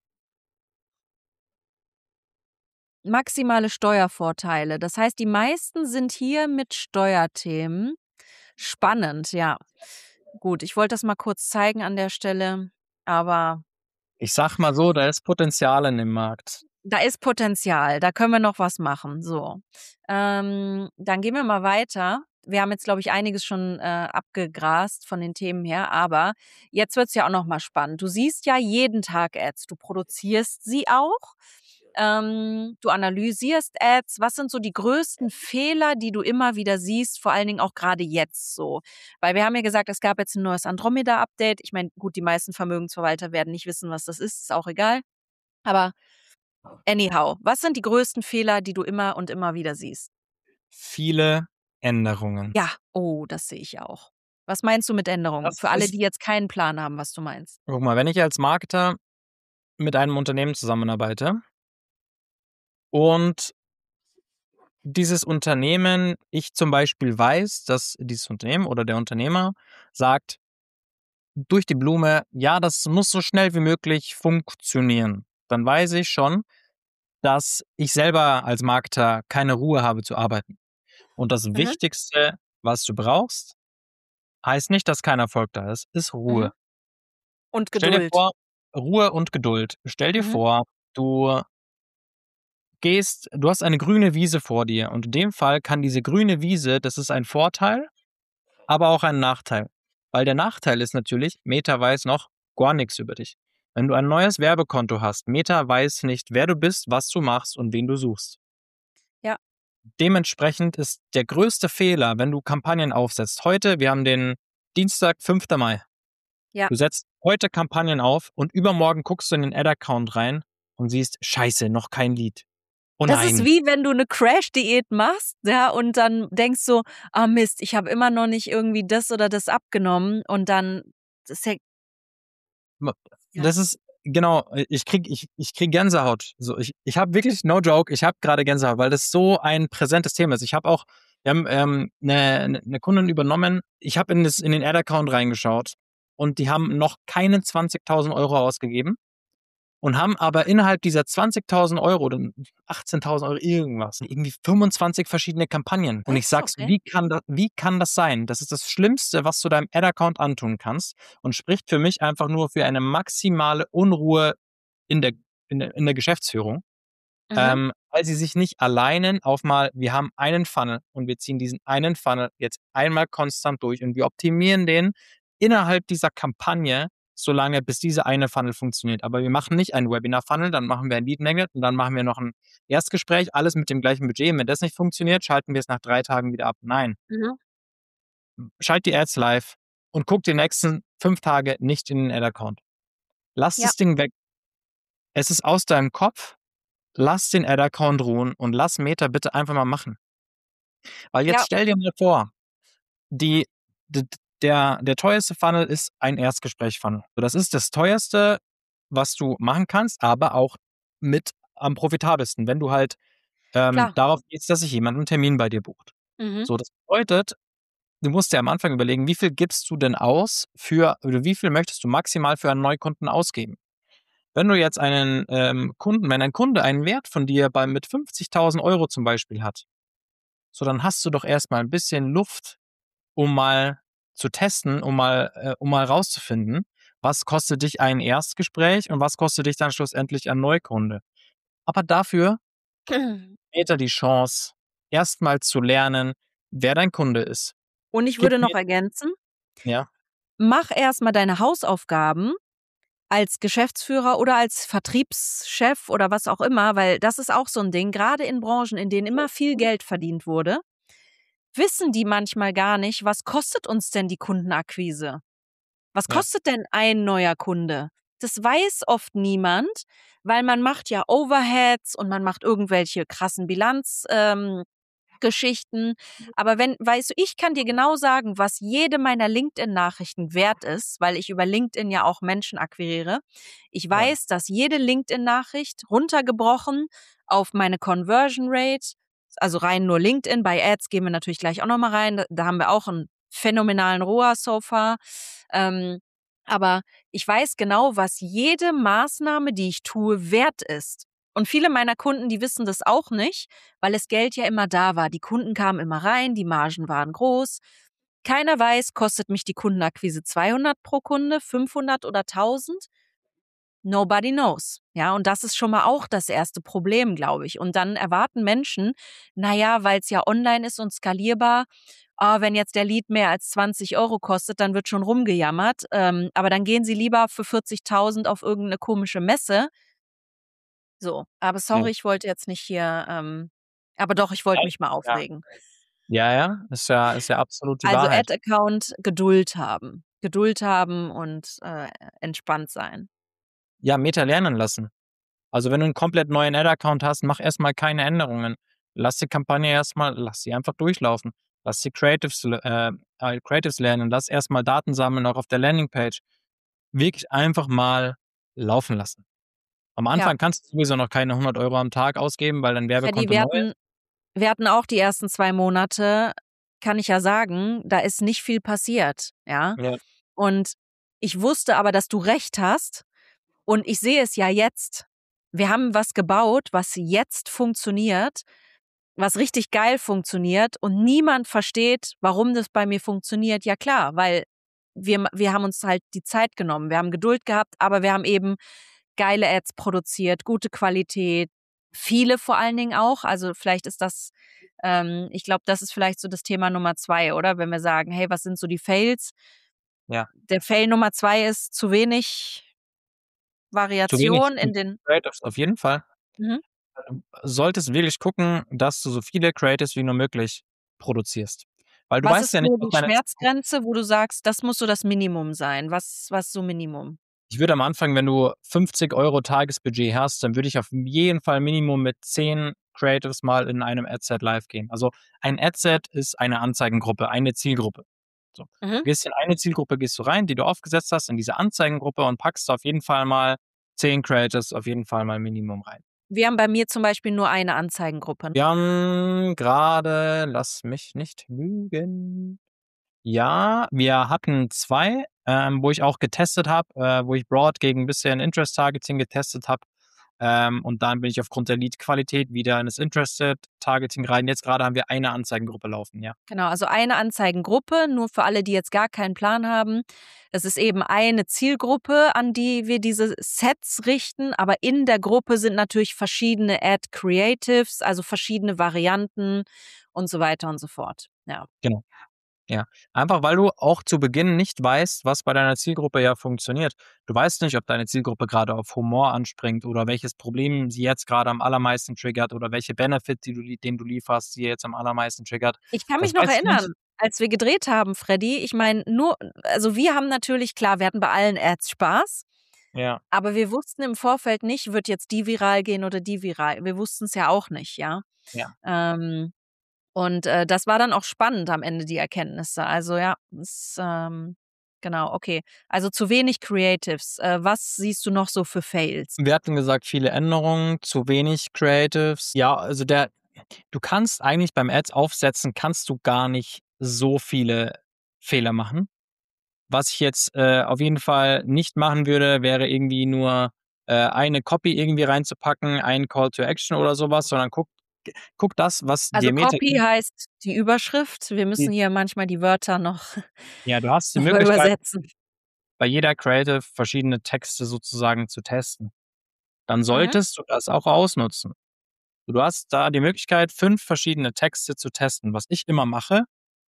maximale Steuervorteile. Das heißt, die meisten sind hier mit Steuerthemen. Spannend, ja. Gut, ich wollte das mal kurz zeigen an der Stelle, aber Ich sage mal so, da ist Potenzial in dem Markt. da ist Potenzial, da können wir noch was machen, so. Ähm, dann gehen wir mal weiter. Wir haben jetzt, glaube ich, einiges schon, äh, abgegrast von den Themen her, aber jetzt wird's ja auch noch mal spannend. Du siehst ja jeden Tag Ads, du produzierst sie auch, ähm, du analysierst Ads. Was sind so die größten Fehler, die du immer wieder siehst, vor allen Dingen auch grade jetzt so? Weil wir haben ja gesagt, es gab jetzt 'n neues Andromeda-Update. Ich meine, gut, die meisten Vermögensverwalter werden nicht wissen, was das ist, ist auch egal. Aber anyhow, was sind die größten Fehler, die du immer und immer wieder siehst? Viele Änderungen. Ja, oh, das sehe ich auch. Was meinst du mit Änderungen? Das Für alle, ist die jetzt keinen Plan haben, was du meinst. Guck mal, wenn ich als Marketer mit einem Unternehmen zusammenarbeite und dieses Unternehmen ich zum Beispiel weiß, dass dieses Unternehmen oder der Unternehmer sagt durch die Blume: „Ja, das muss so schnell wie möglich funktionieren." Dann weiß ich schon, dass ich selber als Marketer keine Ruhe habe zu arbeiten. Und das Mhm. Wichtigste, was du brauchst heißt nicht, dass kein Erfolg da ist, ist Ruhe. Mhm. Und Stell dir Geduld. vor, Ruhe und Geduld. Stell dir Mhm. vor, du gehst, du hast eine grüne Wiese vor dir und in dem Fall kann diese grüne Wiese, das ist ein Vorteil, aber auch ein Nachteil. Weil der Nachteil ist natürlich, Meta weiß noch gar nichts über dich. Wenn du ein neues Werbekonto hast, Meta weiß nicht, wer du bist, was du machst und wen du suchst. Ja. Dementsprechend ist der größte Fehler, wenn du Kampagnen aufsetzt. Heute, wir haben den Dienstag, fünften Mai. Ja. Du setzt heute Kampagnen auf und übermorgen guckst du in den Ad-Account rein und siehst, scheiße, noch kein Lead. Oh Das ist nein. wie wenn du eine Crash-Diät machst, ja, und dann denkst so, ah Mist, ich habe immer noch nicht irgendwie das oder das abgenommen und dann das ist ja Ma- Ja. Das ist, genau, ich krieg, ich, ich krieg Gänsehaut. So, ich, ich habe wirklich, no joke, ich habe gerade Gänsehaut, weil das so ein präsentes Thema ist. Ich habe auch, wir haben ähm, eine, eine Kundin übernommen, ich habe in, das- in den Ad-Account reingeschaut und die haben noch keine zwanzigtausend Euro ausgegeben und haben aber innerhalb dieser zwanzigtausend Euro oder achtzehntausend Euro irgendwas, irgendwie fünfundzwanzig verschiedene Kampagnen. Und ich Was? sag's, Okay. wie kann das, wie kann das sein? Das ist das Schlimmste, was du deinem Ad-Account antun kannst und spricht für mich einfach nur für eine maximale Unruhe in der, in der, in der Geschäftsführung. Mhm. Ähm, weil sie sich nicht alleinen auf mal, wir haben einen Funnel und wir ziehen diesen einen Funnel jetzt einmal konstant durch und wir optimieren den innerhalb dieser Kampagne, solange bis dieser eine Funnel funktioniert. Aber wir machen nicht einen Webinar-Funnel, dann machen wir ein Lead-Magnet und dann machen wir noch ein Erstgespräch, alles mit dem gleichen Budget. Und wenn das nicht funktioniert, schalten wir es nach drei Tagen wieder ab. Nein, Mhm. schalt die Ads live und guck die nächsten fünf Tage nicht in den Ad-Account. Lass Ja. das Ding weg. Es ist aus deinem Kopf. Lass den Ad-Account ruhen und lass Meta bitte einfach mal machen. Weil jetzt Ja. stell dir mal vor, die, d- der, der teuerste Funnel ist ein Erstgespräch-Funnel. So, das ist das teuerste, was du machen kannst, aber auch mit am profitabelsten, wenn du halt ähm, Klar. darauf gehst, dass sich jemand einen Termin bei dir bucht. Mhm. So, das bedeutet, du musst dir am Anfang überlegen, wie viel gibst du denn aus für, oder wie viel möchtest du maximal für einen Neukunden ausgeben? Wenn du jetzt einen ähm, Kunden, wenn ein Kunde einen Wert von dir bei mit fünfzigtausend Euro zum Beispiel hat, so dann hast du doch erstmal ein bisschen Luft, um mal zu testen, um mal, äh, um mal rauszufinden, was kostet dich ein Erstgespräch und was kostet dich dann schlussendlich ein Neukunde. Aber dafür hätte er die Chance, erstmal zu lernen, wer dein Kunde ist. Und ich Gib würde noch mir, ergänzen, ja, mach erstmal deine Hausaufgaben als Geschäftsführer oder als Vertriebschef oder was auch immer, weil das ist auch so ein Ding, gerade in Branchen, in denen immer viel Geld verdient wurde, wissen die manchmal gar nicht, was kostet uns denn die Kundenakquise? Was ja, kostet denn ein neuer Kunde? Das weiß oft niemand, weil man macht ja Overheads und man macht irgendwelche krassen Bilanz ähm, Geschichten. Aber wenn, weißt du, ich kann dir genau sagen, was jede meiner LinkedIn-Nachrichten wert ist, weil ich über LinkedIn ja auch Menschen akquiriere. Ich ja, weiß, dass jede LinkedIn-Nachricht runtergebrochen auf meine Conversion Rate, also rein nur LinkedIn, bei Ads gehen wir natürlich gleich auch nochmal rein, da, da haben wir auch einen phänomenalen R O A so far. Ähm, aber ich weiß genau, was jede Maßnahme, die ich tue, wert ist. Und viele meiner Kunden, die wissen das auch nicht, weil das Geld ja immer da war. Die Kunden kamen immer rein, die Margen waren groß. Keiner weiß, kostet mich die Kundenakquise zweihundert pro Kunde, fünfhundert oder tausend? Nobody knows. Ja, und das ist schon mal auch das erste Problem, glaube ich. Und dann erwarten Menschen, naja, weil es ja online ist und skalierbar, ah, wenn jetzt der Lead mehr als zwanzig Euro kostet, dann wird schon rumgejammert. Ähm, aber dann gehen sie lieber für vierzigtausend auf irgendeine komische Messe. So, aber ja. sorry, ich wollte jetzt nicht hier, ähm, aber doch, ich wollte mich mal Ja, aufregen. ja, ja, ist ja, ist ja absolut die Also Wahrheit. Ad-Account Geduld haben. Geduld haben und äh, entspannt sein. Ja, Meta lernen lassen. Also wenn du einen komplett neuen Ad-Account hast, mach erstmal keine Änderungen. Lass die Kampagne erstmal, lass sie einfach durchlaufen. Lass die Creatives, äh, äh, Creatives lernen. Lass erstmal Daten sammeln, auch auf der Landingpage. Wirklich einfach mal laufen lassen. Am Ja, Anfang kannst du sowieso noch keine hundert Euro am Tag ausgeben, weil dein Freddy, Werbekonto wir neu ist. hatten, wir hatten auch die ersten zwei Monate, kann ich ja sagen, da ist nicht viel passiert, ja. Ja, Und ich wusste aber, dass du recht hast und ich sehe es ja jetzt. Wir haben was gebaut, was jetzt funktioniert was richtig geil funktioniert und niemand versteht, warum das bei mir funktioniert. Ja klar, weil wir, wir haben uns halt die Zeit genommen, wir haben Geduld gehabt, aber wir haben eben geile Ads produziert, gute Qualität, viele vor allen Dingen auch. Also vielleicht ist das, ähm, ich glaube, das ist vielleicht so das Thema Nummer zwei, oder? Wenn wir sagen, hey, was sind so die Fails? Ja. Der Fail Nummer zwei ist zu wenig Zu wenig Variation in den. Creatives, auf jeden Fall. Mhm. Du solltest wirklich gucken, dass du so viele Creatives wie nur möglich produzierst. Weil du Was weißt ist ja nicht, so was die deine Schmerzgrenze, wo du sagst, das muss so das Minimum sein? Was, was so Minimum? Ich würde am Anfang, wenn du fünfzig Euro Tagesbudget hast, dann würde ich auf jeden Fall Minimum mit zehn Creatives mal in einem Adset live gehen. Also ein Adset ist eine Anzeigengruppe, eine Zielgruppe. So. Mhm. Du gehst in eine Zielgruppe, gehst du rein, die du aufgesetzt hast, in diese Anzeigengruppe und packst auf jeden Fall mal zehn Creatives auf jeden Fall mal Minimum rein. Wir haben bei mir zum Beispiel nur eine Anzeigengruppe. Wir haben gerade, lass mich nicht lügen. Ja, wir hatten zwei, ähm, wo ich auch getestet habe, äh, wo ich Broad gegen ein bisschen Interest-Targeting getestet habe. Ähm, und dann bin ich aufgrund der Lead-Qualität wieder in das Interested-Targeting rein. Jetzt gerade haben wir eine Anzeigengruppe laufen, ja. Genau, also eine Anzeigengruppe, nur für alle, die jetzt gar keinen Plan haben. Es ist eben eine Zielgruppe, an die wir diese Sets richten, aber in der Gruppe sind natürlich verschiedene Ad-Creatives, also verschiedene Varianten und so weiter und so fort. Ja. Genau. Ja, einfach weil du auch zu Beginn nicht weißt, was bei deiner Zielgruppe ja funktioniert. Du weißt nicht, ob deine Zielgruppe gerade auf Humor anspringt oder welches Problem sie jetzt gerade am allermeisten triggert oder welche Benefit, die du, den du lieferst, sie jetzt am allermeisten triggert. Ich kann mich Das noch weißt du nicht. erinnern, als wir gedreht haben, Freddy. Ich meine, nur, also wir haben natürlich, klar, wir hatten bei allen Ads Spaß, Ja, aber wir wussten im Vorfeld nicht, wird jetzt die viral gehen oder die viral. Wir wussten es ja auch nicht, ja. ja. Ähm, und äh, das war dann auch spannend am Ende, die Erkenntnisse. Also ja, ist, ähm, genau, okay. Also zu wenig Creatives. Äh, was siehst du noch so für Fails? Wir hatten gesagt, viele Änderungen, zu wenig Creatives. Ja, also der, du kannst eigentlich beim Ads aufsetzen, kannst du gar nicht so viele Fehler machen. Was ich jetzt äh, auf jeden Fall nicht machen würde, wäre irgendwie nur äh, eine Copy irgendwie reinzupacken, ein Call to Action oder sowas, sondern guck, guck das, was Also dir Meta Copy heißt die Überschrift. Wir müssen hier manchmal die Wörter noch, Ja, du hast die noch mal Möglichkeit, übersetzen. bei jeder Creative verschiedene Texte sozusagen zu testen. Dann Mhm. solltest du das auch ausnutzen. Du hast da die Möglichkeit, fünf verschiedene Texte zu testen. Was ich immer mache,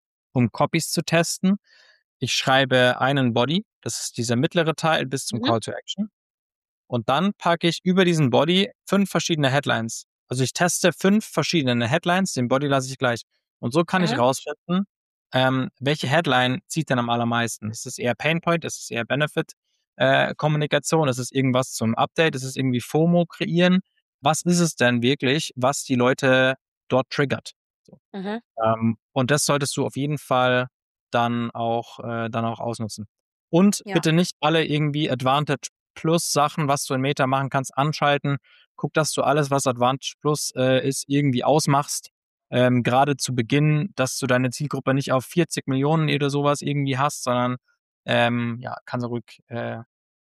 um Copies zu testen, ich schreibe einen Body, das ist dieser mittlere Teil bis zum Mhm. Call to Action. Und dann packe ich über diesen Body fünf verschiedene Headlines. Also ich teste fünf verschiedene Headlines, den Body lasse ich gleich. Und so kann ich Mhm. rausfinden, ähm, welche Headline zieht denn am allermeisten. Ist es eher Painpoint, ist es eher Benefit-Kommunikation, ist es irgendwas zum Update, ist es irgendwie FOMO kreieren? Was ist es denn wirklich, was die Leute dort triggert? So. Mhm. Ähm, und das solltest du auf jeden Fall dann auch, äh, dann auch ausnutzen. Und Ja. bitte nicht alle irgendwie Advantage Plus Sachen, was du in Meta machen kannst, anschalten. Guck, dass du alles, was Advantage Plus äh, ist, irgendwie ausmachst. Ähm, gerade zu Beginn, dass du deine Zielgruppe nicht auf vierzig Millionen oder sowas irgendwie hast, sondern ähm, ja, kannst du ruhig äh,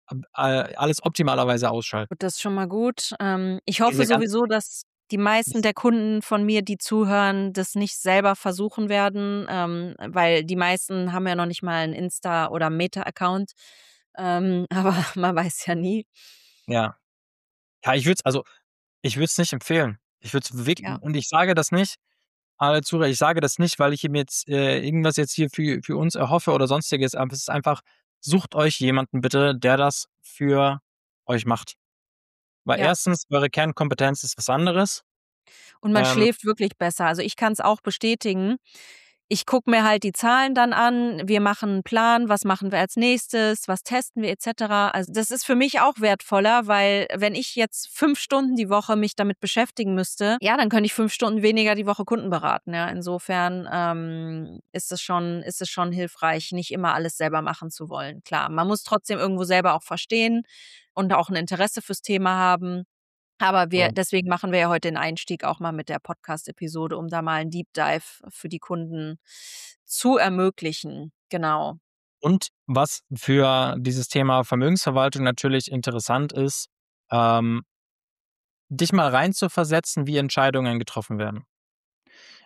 alles optimalerweise ausschalten. Gut, das ist schon mal gut. Ähm, ich Diese hoffe ganzen sowieso, dass die meisten der Kunden von mir, die zuhören, das nicht selber versuchen werden, ähm, weil die meisten haben ja noch nicht mal 'n Insta oder Meta-Account. Ähm, aber man weiß ja nie. Ja. Ja, ich würde es also ich würde es nicht empfehlen. Ich würde es wirklich Ja. und ich sage das nicht, alle Zuhörer, ich sage das nicht, weil ich mir jetzt äh, irgendwas jetzt hier für für uns erhoffe oder Sonstiges, aber es ist einfach, sucht euch jemanden bitte, der das für euch macht. Weil Ja. erstens, eure Kernkompetenz ist was anderes. Und man Ähm, schläft wirklich besser. Also, ich kann's auch bestätigen. Ich gucke mir halt die Zahlen dann an. Wir machen 'n Plan, was machen wir als Nächstes, was testen wir et cetera. Also, das ist für mich auch wertvoller, weil wenn ich jetzt fünf Stunden die Woche mich damit beschäftigen müsste, ja, dann könnte ich fünf Stunden weniger die Woche Kunden beraten, ja. Insofern, ähm, ist es schon ist es schon hilfreich, nicht immer alles selber machen zu wollen. Klar, man muss trotzdem irgendwo selber auch verstehen und auch 'n Interesse fürs Thema haben. Aber wir so. deswegen machen wir ja heute den Einstieg auch mal mit der Podcast-Episode, um da mal 'n Deep Dive für die Kunden zu ermöglichen. Genau. Und was für dieses Thema Vermögensverwaltung natürlich interessant ist, ähm, dich mal reinzuversetzen, wie Entscheidungen getroffen werden.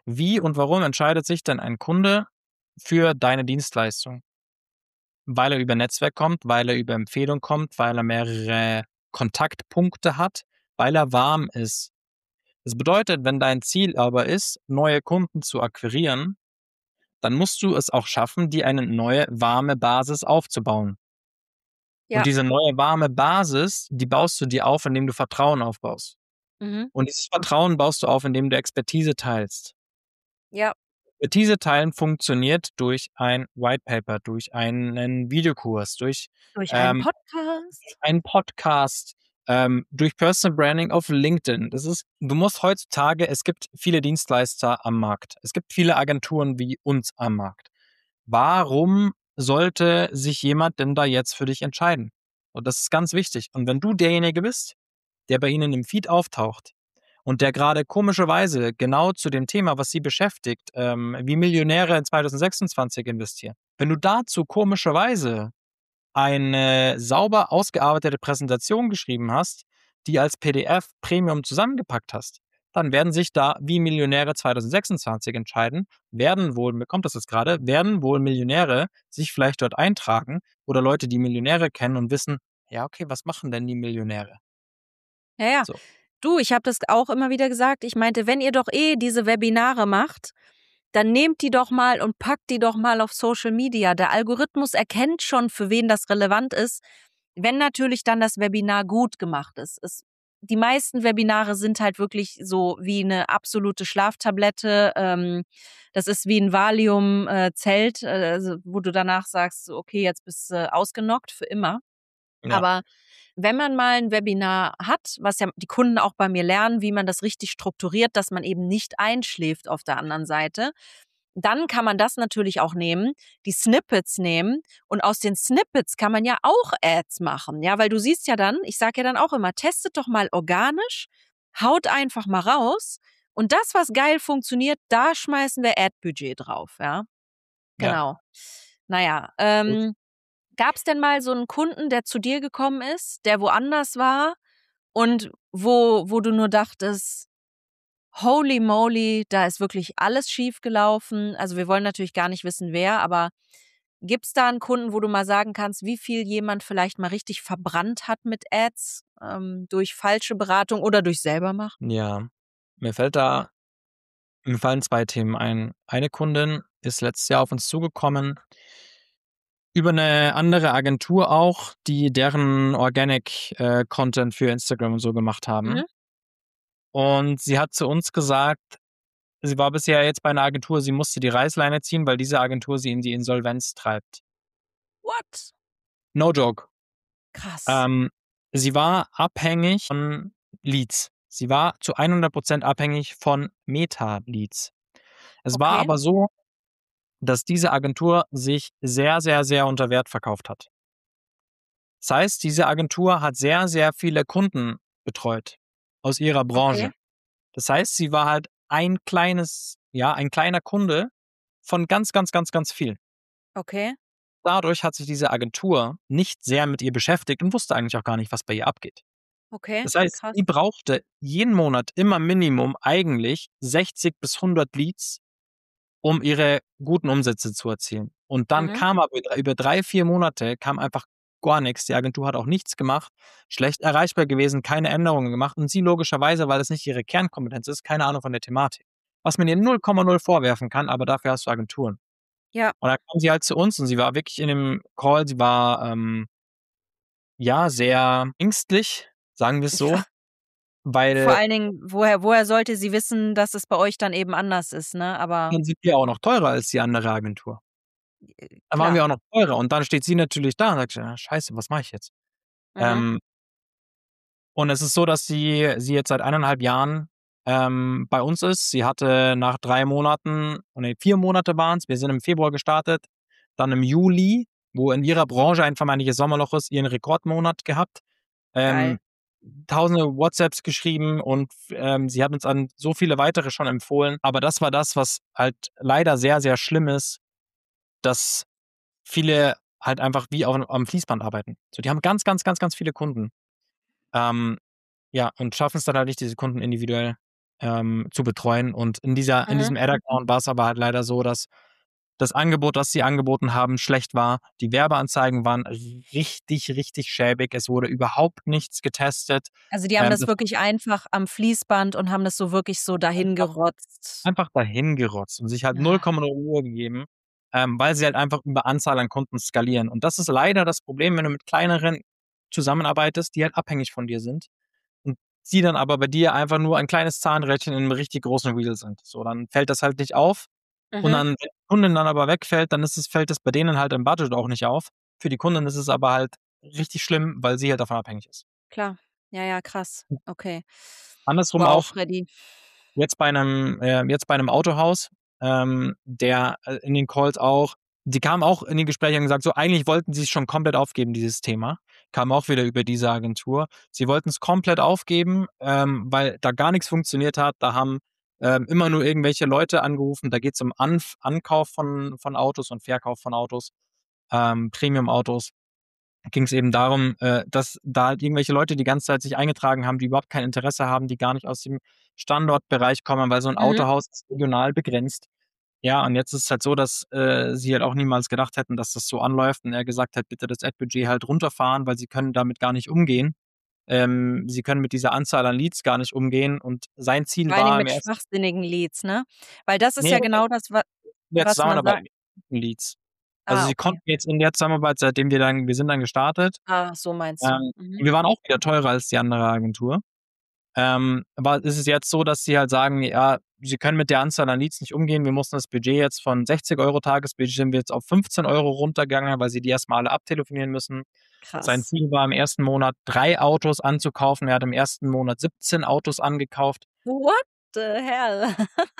Wie und warum entscheidet sich denn ein Kunde für deine Dienstleistung? Weil er über Netzwerk kommt, weil er über Empfehlung kommt, weil er mehrere Kontaktpunkte hat, weil er warm ist. Das bedeutet, wenn dein Ziel aber ist, neue Kunden zu akquirieren, dann musst du es auch schaffen, dir eine neue, warme Basis aufzubauen. Ja. Und diese neue, warme Basis, die baust du dir auf, indem du Vertrauen aufbaust. Mhm. Und dieses Vertrauen baust du auf, indem du Expertise teilst. Ja. Expertise teilen funktioniert durch ein White Paper, durch einen Videokurs, durch Durch einen ähm, Podcast. einen Podcast, ähm, durch Personal Branding auf LinkedIn. Das ist, du musst heutzutage, es gibt viele Dienstleister am Markt. Es gibt viele Agenturen wie uns am Markt. Warum sollte sich jemand denn da jetzt für dich entscheiden? Und das ist ganz wichtig. Und wenn du derjenige bist, der bei Ihnen im Feed auftaucht und der gerade komischerweise genau zu dem Thema, was Sie beschäftigt, ähm, wie Millionäre in zwanzig sechsundzwanzig investieren, wenn du dazu komischerweise eine sauber ausgearbeitete Präsentation geschrieben hast, die als P D F Premium zusammengepackt hast, dann werden sich da wie Millionäre zwanzig sechsundzwanzig entscheiden, werden wohl, mir kommt das jetzt gerade, werden wohl Millionäre sich vielleicht dort eintragen oder Leute, die Millionäre kennen und wissen, ja, okay, was machen denn die Millionäre? Ja, ja. So. Du, ich habe das auch immer wieder gesagt. Ich meinte, wenn ihr doch eh diese Webinare macht, dann nehmt die doch mal und packt die doch mal auf Social Media. Der Algorithmus erkennt schon, für wen das relevant ist, wenn natürlich dann das Webinar gut gemacht ist. Es, die meisten Webinare sind halt wirklich so wie eine absolute Schlaftablette. Ähm, das ist wie ein Valium-Zelt, äh, also, wo du danach sagst, so, okay, jetzt bist du ausgenockt für immer. Ja. Aber wenn man mal ein Webinar hat, was ja die Kunden auch bei mir lernen, wie man das richtig strukturiert, dass man eben nicht einschläft auf der anderen Seite, dann kann man das natürlich auch nehmen, die Snippets nehmen und aus den Snippets kann man ja auch Ads machen, ja, weil du siehst ja dann, ich sage ja dann auch immer, testet doch mal organisch, haut einfach mal raus und das, was geil funktioniert, da schmeißen wir Ad-Budget drauf, ja, Ja. genau. Naja, ähm, gab es denn mal so einen Kunden, der zu dir gekommen ist, der woanders war und wo wo du nur dachtest: „Holy moly, da ist wirklich alles schiefgelaufen?“ Also, wir wollen natürlich gar nicht wissen, wer, aber gibt's da einen Kunden, wo du mal sagen kannst, wie viel jemand vielleicht mal richtig verbrannt hat mit Ads, ähm, durch falsche Beratung oder durch selber machen? Ja, mir fällt da mir fallen zwei Themen ein. Eine Kundin ist letztes Jahr auf uns zugekommen über eine andere Agentur auch, die deren Organic, äh, Content für Instagram und so gemacht haben. Mhm. Und sie hat zu uns gesagt, sie war bisher jetzt bei einer Agentur, sie musste die Reißleine ziehen, weil diese Agentur sie in die Insolvenz treibt. What? No joke. Krass. Ähm, sie war abhängig von Leads. Sie war zu hundert Prozent abhängig von Meta-Leads. Es war Okay. aber so, dass diese Agentur sich sehr, sehr, sehr unter Wert verkauft hat. Das heißt, diese Agentur hat sehr, sehr viele Kunden betreut aus ihrer Branche. Okay. Das heißt, sie war halt ein kleines, ja, ein kleiner Kunde von ganz, ganz, ganz, ganz viel. Okay. Dadurch hat sich diese Agentur nicht sehr mit ihr beschäftigt und wusste eigentlich auch gar nicht, was bei ihr abgeht. Okay. Das heißt, Krass. sie brauchte jeden Monat immer Minimum eigentlich sechzig bis hundert Leads, um ihre guten Umsätze zu erzielen. Und dann Mhm. kam aber über über drei, vier Monate kam einfach gar nichts. Die Agentur hat auch nichts gemacht, schlecht erreichbar gewesen, keine Änderungen gemacht und sie logischerweise, weil es nicht ihre Kernkompetenz ist, keine Ahnung von der Thematik. Was man ihr null Komma null vorwerfen kann, aber dafür hast du Agenturen. Ja. Und dann kam sie halt zu uns und sie war wirklich in dem Call, sie war, ähm, ja, sehr ängstlich, sagen wir's so, Ja. Vor weil allen Dingen, woher woher sollte sie wissen, dass es bei euch dann eben anders ist, ne? Aber dann sind wir auch noch teurer als die andere Agentur. äh, Dann waren klar. wir auch noch teurer und dann steht sie natürlich da und sagt: „Ja, scheiße, was mache ich jetzt?“ Mhm. Ähm, und es ist so, dass sie sie jetzt seit eineinhalb Jahren, ähm, bei uns ist. Sie hatte nach drei Monaten oh ne, vier Monate waren's. Wir sind im Februar gestartet, dann im Juli, wo in ihrer Branche ein vermeintliches Sommerloch ist, ihren Rekordmonat gehabt. Geil. Ähm, Tausende WhatsApps geschrieben und ähm, sie hat uns an so viele weitere schon empfohlen. Aber das war das, was halt leider sehr, sehr schlimm ist, dass viele halt einfach wie auf, am Fließband arbeiten. So, die haben ganz, ganz, ganz, ganz viele Kunden. Ähm, ja, und schaffen es dann halt nicht, diese Kunden individuell ähm, zu betreuen. Und in dieser, in Mhm. diesem Ad-Account war es aber halt leider so, dass das Angebot, das sie angeboten haben, schlecht war. Die Werbeanzeigen waren richtig, richtig schäbig. Es wurde überhaupt nichts getestet. Also die haben Ähm, das das wirklich einfach am Fließband und haben das so wirklich so dahin einfach gerotzt. einfach dahin gerotzt und sich halt null Ah, Komma null Ruhe gegeben, ähm, weil sie halt einfach über Anzahl an Kunden skalieren. Und das ist leider das Problem, wenn du mit kleineren zusammenarbeitest, die halt abhängig von dir sind und sie dann aber bei dir einfach nur ein kleines Zahnrädchen in einem richtig großen Wheel sind. So, dann fällt das halt nicht auf. Und Mhm. dann, wenn die Kundin dann aber wegfällt, dann ist es, fällt es bei denen halt im Budget auch nicht auf. Für die Kundin ist es aber halt richtig schlimm, weil sie halt davon abhängig ist. Klar. Ja, ja, krass. Okay. Andersrum Wow, auch Freddy. jetzt bei einem, äh, jetzt bei einem Autohaus, ähm, der äh, in den Calls auch, die kamen auch in die Gespräche und gesagt, so eigentlich wollten sie es schon komplett aufgeben, dieses Thema. Kam auch wieder über diese Agentur. Sie wollten es komplett aufgeben, ähm, weil da gar nichts funktioniert hat. Da haben ähm, immer nur irgendwelche Leute angerufen. Da geht es um Anf Ankauf von, von Autos und Verkauf von Autos, ähm, Premium-Autos. Ging es eben darum, äh, dass da halt irgendwelche Leute die ganze Zeit sich eingetragen haben, die überhaupt kein Interesse haben, die gar nicht aus dem Standortbereich kommen, weil so ein Mhm. Autohaus ist regional begrenzt. Ja, und jetzt ist es halt so, dass äh, sie halt auch niemals gedacht hätten, dass das so anläuft und er gesagt hat, bitte das Ad-Budget halt runterfahren, weil sie können damit gar nicht umgehen. Ähm, sie können mit dieser Anzahl an Leads gar nicht umgehen und sein Ziel Vor allen Dingen war im mit ersten, schwachsinnigen Leads, ne? Weil das ist nee, ja genau das, wa jetzt was man Zusammenarbeit sagt. mit Leads. Also Ah, sie okay. konnten jetzt in der Zusammenarbeit, seitdem wir dann, wir sind dann gestartet, Ah, so meinst du. ähm, Mhm. wir waren auch wieder teurer als die andere Agentur. Ähm, aber ist es jetzt so, dass sie halt sagen, ja, sie können mit der Anzahl an Leads nicht umgehen. Wir mussten das Budget jetzt von sechzig Euro Tagesbudget sind wir jetzt auf fünfzehn Euro runtergegangen, weil sie die erstmal alle abtelefonieren müssen. Sein Krass. Ziel war im ersten Monat drei Autos anzukaufen. Er hat im ersten Monat siebzehn Autos angekauft. What the hell?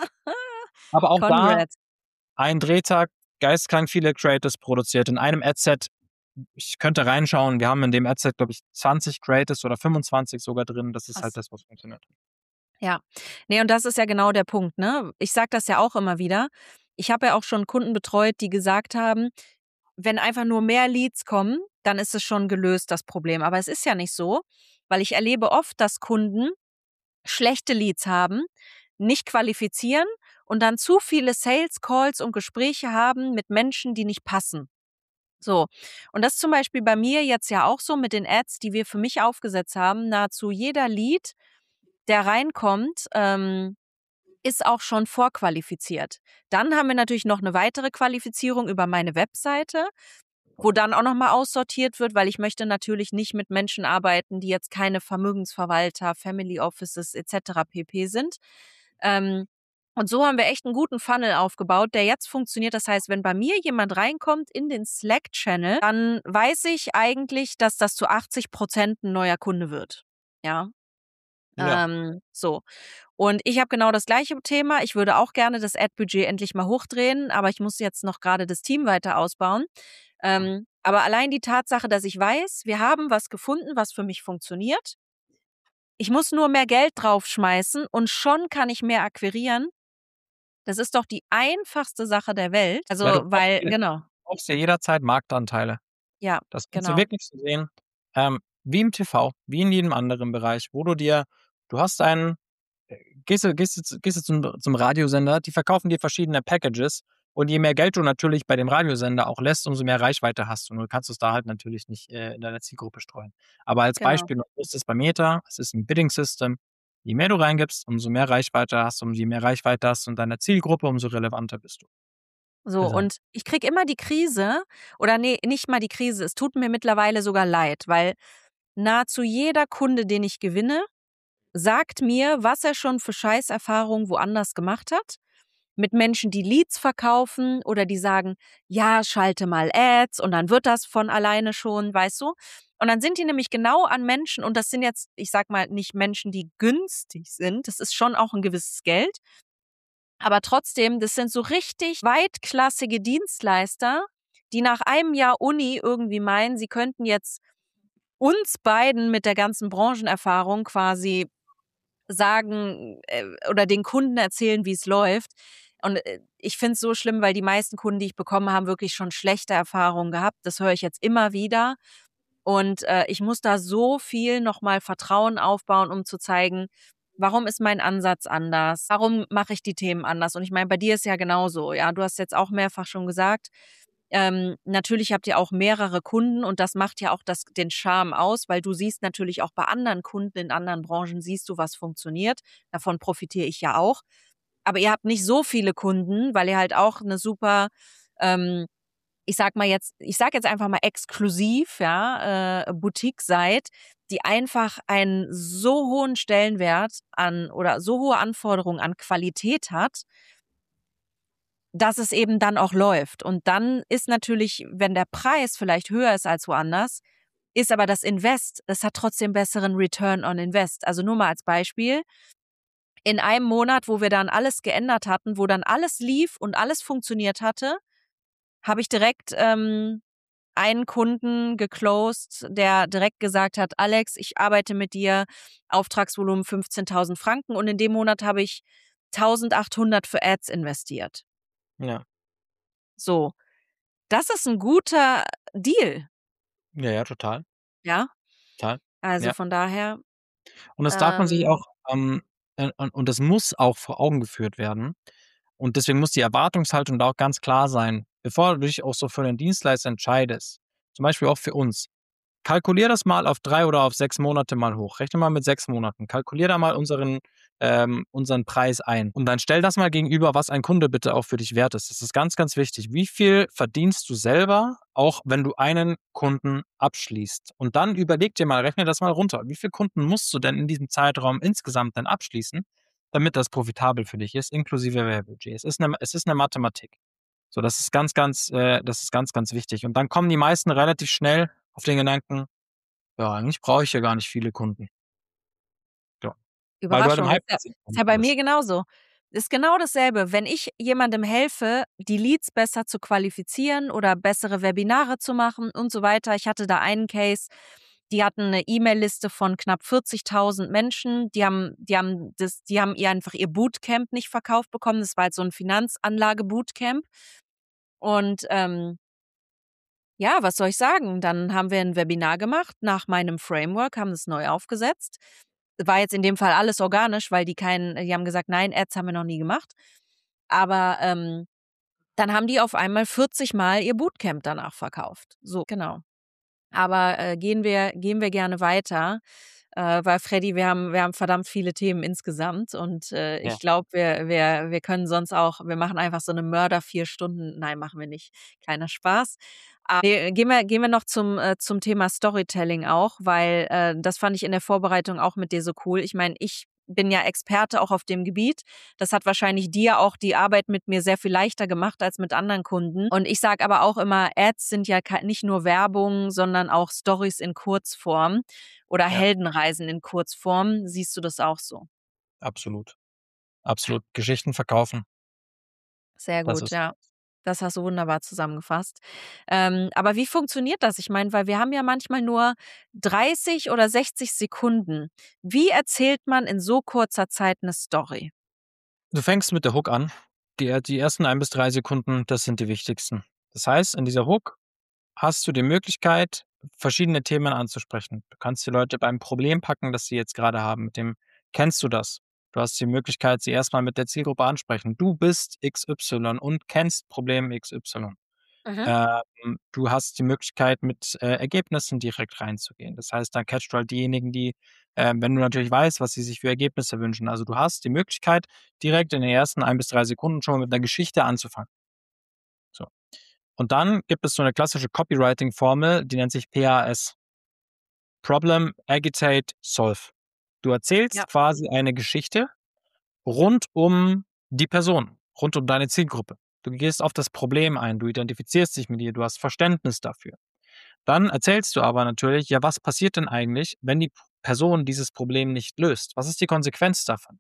Aber auch da Congrats. ein Drehtag, geistkrank viele Creatives produziert. In einem Adset, ich könnte reinschauen, wir haben in dem Adset, glaube ich, zwanzig Creatives oder fünfundzwanzig sogar drin. Das ist halt Krass. das, was funktioniert. Ja. Ne, und das ist ja genau der Punkt, ne? Ich sage das ja auch immer wieder. Ich habe ja auch schon Kunden betreut, die gesagt haben, wenn einfach nur mehr Leads kommen, dann ist es schon gelöst, das Problem. Aber es ist ja nicht so, weil ich erlebe oft, dass Kunden schlechte Leads haben, nicht qualifizieren und dann zu viele Sales Calls und Gespräche haben mit Menschen, die nicht passen. So. Und das ist zum Beispiel bei mir jetzt ja auch so mit den Ads, die wir für mich aufgesetzt haben. Nahezu jeder Lead, der reinkommt, ähm, ist auch schon vorqualifiziert. Dann haben wir natürlich noch eine weitere Qualifizierung über meine Webseite, wo dann auch noch mal aussortiert wird, weil ich möchte natürlich nicht mit Menschen arbeiten, die jetzt keine Vermögensverwalter, Family Offices et cetera pp. Sind. Ähm, und so haben wir echt einen guten Funnel aufgebaut, der jetzt funktioniert. Das heißt, wenn bei mir jemand reinkommt in den Slack-Channel, dann weiß ich eigentlich, dass das zu achtzig Prozent 'n neuer Kunde wird. Ja, Ja. ähm, so. Und ich habe genau das gleiche Thema. Ich würde auch gerne das Ad-Budget endlich mal hochdrehen, aber ich muss jetzt noch gerade das Team weiter ausbauen. Ähm, aber allein die Tatsache, dass ich weiß, wir haben was gefunden, was für mich funktioniert. Ich muss nur mehr Geld draufschmeißen und schon kann ich mehr akquirieren. Das ist doch die einfachste Sache der Welt. Ja, du Also, kaufst weil dir, genau. kaufst dir jederzeit Marktanteile. Ja, Das kannst du genau. wirklich so sehen, ähm, wie im T V, wie in jedem anderen Bereich, wo du dir, du hast einen, äh, gehst du, gehst du, zu- gehst du zum, zum Radiosender, die verkaufen dir verschiedene Packages und je mehr Geld du natürlich bei dem Radiosender auch lässt, umso mehr Reichweite hast du. Nur kannst du es da halt natürlich nicht äh, in deiner Zielgruppe streuen. Aber als Genau. Beispiel, ist es bei Meta, es ist ein Bidding-System. Je mehr du reingibst, umso mehr Reichweite hast du, umso je mehr Reichweite hast du in deiner Zielgruppe, umso relevanter bist du. So, Also, und ich kriege immer die Krise oder nee, nicht mal die Krise, es tut mir mittlerweile sogar leid, weil nahezu jeder Kunde, den ich gewinne, sagt mir, was er schon für Scheißerfahrungen woanders gemacht hat. Mit Menschen, die Leads verkaufen oder die sagen, ja, schalte mal Ads und dann wird das von alleine schon, weißt du? Und dann sind die nämlich genau an Menschen und das sind jetzt, ich sag mal, nicht Menschen, die günstig sind. Das ist schon auch ein gewisses Geld. Aber trotzdem, das sind so richtig weitklassige Dienstleister, die nach einem Jahr Uni irgendwie meinen, sie könnten jetzt uns beiden mit der ganzen Branchenerfahrung quasi sagen äh, oder den Kunden erzählen, wie es läuft. Und äh, ich finde es so schlimm, weil die meisten Kunden, die ich bekomme, haben wirklich schon schlechte Erfahrungen gehabt. Das höre ich jetzt immer wieder. Und äh, ich muss da so viel nochmal Vertrauen aufbauen, um zu zeigen, Warum ist mein Ansatz anders? Warum mache ich die Themen anders? Und ich meine, bei dir ist ja genauso. Ja, du hast jetzt auch mehrfach schon gesagt, ähm, natürlich habt ihr auch mehrere Kunden und das macht ja auch das, den Charme aus, weil du siehst natürlich auch bei anderen Kunden in anderen Branchen, siehst du, was funktioniert. Davon profitiere ich ja auch. Aber ihr habt nicht so viele Kunden, weil ihr halt auch eine super, ähm, ich sag mal jetzt, ich sag jetzt einfach mal exklusiv, ja, äh, Boutique seid, die einfach einen so hohen Stellenwert an oder so hohe Anforderungen an Qualität hat, dass es eben dann auch läuft. Und dann ist natürlich, wenn der Preis vielleicht höher ist als woanders, ist aber das Invest, es hat trotzdem besseren Return on Invest. Also nur mal als Beispiel. In einem Monat, wo wir dann alles geändert hatten, wo dann alles lief und alles funktioniert hatte, habe ich direkt ähm, einen Kunden geclosed, der direkt gesagt hat, Alex, ich arbeite mit dir, Auftragsvolumen fünfzehntausend Franken und in dem Monat habe ich eintausendachthundert für Ads investiert. Ja. So, das ist ein guter Deal, Ja, ja, total. ja? Total. Also Ja. von daher, Und das darf man sich ähm, auch, ähm, äh, und und das muss auch vor Augen geführt werden. Und deswegen muss die Erwartungshaltung da auch ganz klar sein, bevor du dich auch so für den Dienstleister entscheidest. Zum Beispiel auch für uns. Kalkulier das mal auf drei oder auf sechs Monate mal hoch. Rechne mal mit sechs Monaten. Kalkulier da mal unseren, ähm, unseren Preis ein. Und dann stell das mal gegenüber, was ein Kunde bitte auch für dich wert ist. Das ist ganz, ganz wichtig. Wie viel verdienst du selber, auch wenn du einen Kunden abschließt? Und dann überleg dir mal, rechne das mal runter. Wie viele Kunden musst du denn in diesem Zeitraum insgesamt dann abschließen, damit das profitabel für dich ist, inklusive Werbebudget? Es ist eine, es ist eine Mathematik. So, das ist ganz, ganz, äh, das ist ganz, ganz wichtig. Und dann kommen die meisten relativ schnell auf den Gedanken, ja, eigentlich brauche ich ja gar nicht viele Kunden. Ja. Weil du halt im Überraschung, ist ja, ist ja Halbzeitpunkt bei mir bist. genauso. Ist genau dasselbe. Wenn ich jemandem helfe, die Leads besser zu qualifizieren oder bessere Webinare zu machen und so weiter. Ich hatte da einen Case, die hatten eine E-Mail-Liste von knapp vierzigtausend Menschen. Die haben, die haben das, die haben ihr einfach ihr Bootcamp nicht verkauft bekommen. Das war halt so ein Finanzanlage-Bootcamp. Und ähm, ja, was soll ich sagen? Dann haben wir ein Webinar gemacht nach meinem Framework, haben das neu aufgesetzt. War jetzt in dem Fall alles organisch, weil die keinen, die haben gesagt, nein, Ads haben wir noch nie gemacht. Aber ähm, dann haben die auf einmal vierzig Mal ihr Bootcamp danach verkauft. So, genau. Aber äh, gehen wir, gehen wir gerne weiter, äh, weil Freddy, wir haben, wir haben verdammt viele Themen insgesamt und äh, Ja. ich glaube, wir, wir, wir können sonst auch, wir machen einfach so eine Mörder vier Stunden. Nein, machen wir nicht. Kleiner Spaß. Aber nee, gehen wir, gehen wir noch zum, äh, zum Thema Storytelling auch, weil äh, das fand ich in der Vorbereitung auch mit dir so cool. Ich meine, ich bin ja Experte auch auf dem Gebiet. Das hat wahrscheinlich dir auch die Arbeit mit mir sehr viel leichter gemacht als mit anderen Kunden. Und ich sage aber auch immer, Ads sind ja nicht nur Werbung, sondern auch Stories in Kurzform oder Ja, Heldenreisen in Kurzform. Siehst du das auch so? absolut. Absolut. Geschichten verkaufen, Sehr das gut, ist. ja. Das hast du wunderbar zusammengefasst. Ähm, aber wie funktioniert das? Ich meine, weil wir haben ja manchmal nur dreißig oder sechzig Sekunden. Wie erzählt man in so kurzer Zeit eine Story? Du fängst mit der Hook an. Die, die ersten ein bis drei Sekunden, das sind die wichtigsten. Das heißt, in dieser Hook hast du die Möglichkeit, verschiedene Themen anzusprechen. Du kannst die Leute beim Problem packen, das sie jetzt gerade haben. Mit dem kennst du das. Du hast die Möglichkeit, sie erstmal mit der Zielgruppe ansprechen. Du bist X Y und kennst Problem X Y. Mhm. Ähm, du hast die Möglichkeit, mit äh, Ergebnissen direkt reinzugehen. Das heißt, dann catchst du halt diejenigen, die, äh, wenn du natürlich weißt, was sie sich für Ergebnisse wünschen. Also du hast die Möglichkeit, direkt in den ersten ein bis drei Sekunden schon mal mit einer Geschichte anzufangen. So. Und dann gibt es so eine klassische Copywriting-Formel, die nennt sich P A S. Problem, Agitate, Solve. Du Ja, erzählst quasi eine Geschichte rund um die Person, rund um deine Zielgruppe. Du gehst auf das Problem ein, du identifizierst dich mit ihr, du hast Verständnis dafür. Dann erzählst du aber natürlich, ja, was passiert denn eigentlich, wenn die Person dieses Problem nicht löst? Was ist die Konsequenz davon?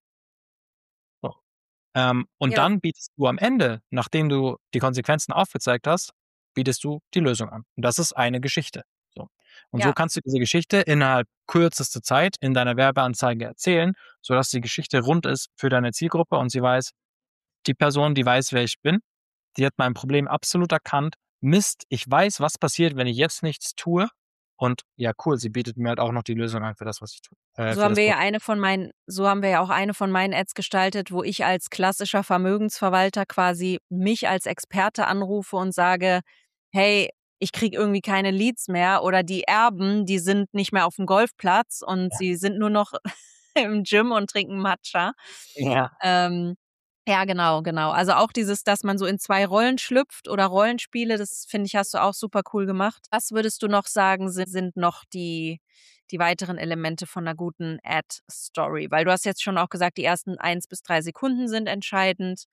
So. Ähm, und ja, dann bietest du am Ende, nachdem du die Konsequenzen aufgezeigt hast, bietest du die Lösung an. Und das ist eine Geschichte. So. Und so ja, kannst du diese Geschichte innerhalb kürzester Zeit in deiner Werbeanzeige erzählen, sodass die Geschichte rund ist für deine Zielgruppe und sie weiß, die Person, die weiß, wer ich bin, die hat mein Problem absolut erkannt. Mist, ich weiß, was passiert, wenn ich jetzt nichts tue. Und ja, cool, sie bietet mir halt auch noch die Lösung an für das, was ich tue. Äh, So für haben das wir ja Problem. eine von meinen so haben wir ja auch eine von meinen Ads gestaltet, wo ich als klassischer Vermögensverwalter quasi mich als Experte anrufe und sage: „Hey, ich kriege irgendwie keine Leads mehr oder die Erben, die sind nicht mehr aufm Golfplatz und sie sind nur noch im Gym und trinken Matcha." Ja. Ähm, ja, genau, genau. Also auch dieses, dass man so in zwei Rollen schlüpft oder Rollenspiele, das finde ich, hast du auch super cool gemacht. Was würdest du noch sagen, si sind noch die die weiteren Elemente von 'ner guten Ad-Story? Weil du hast jetzt schon auch gesagt, die ersten eins bis drei Sekunden sind entscheidend.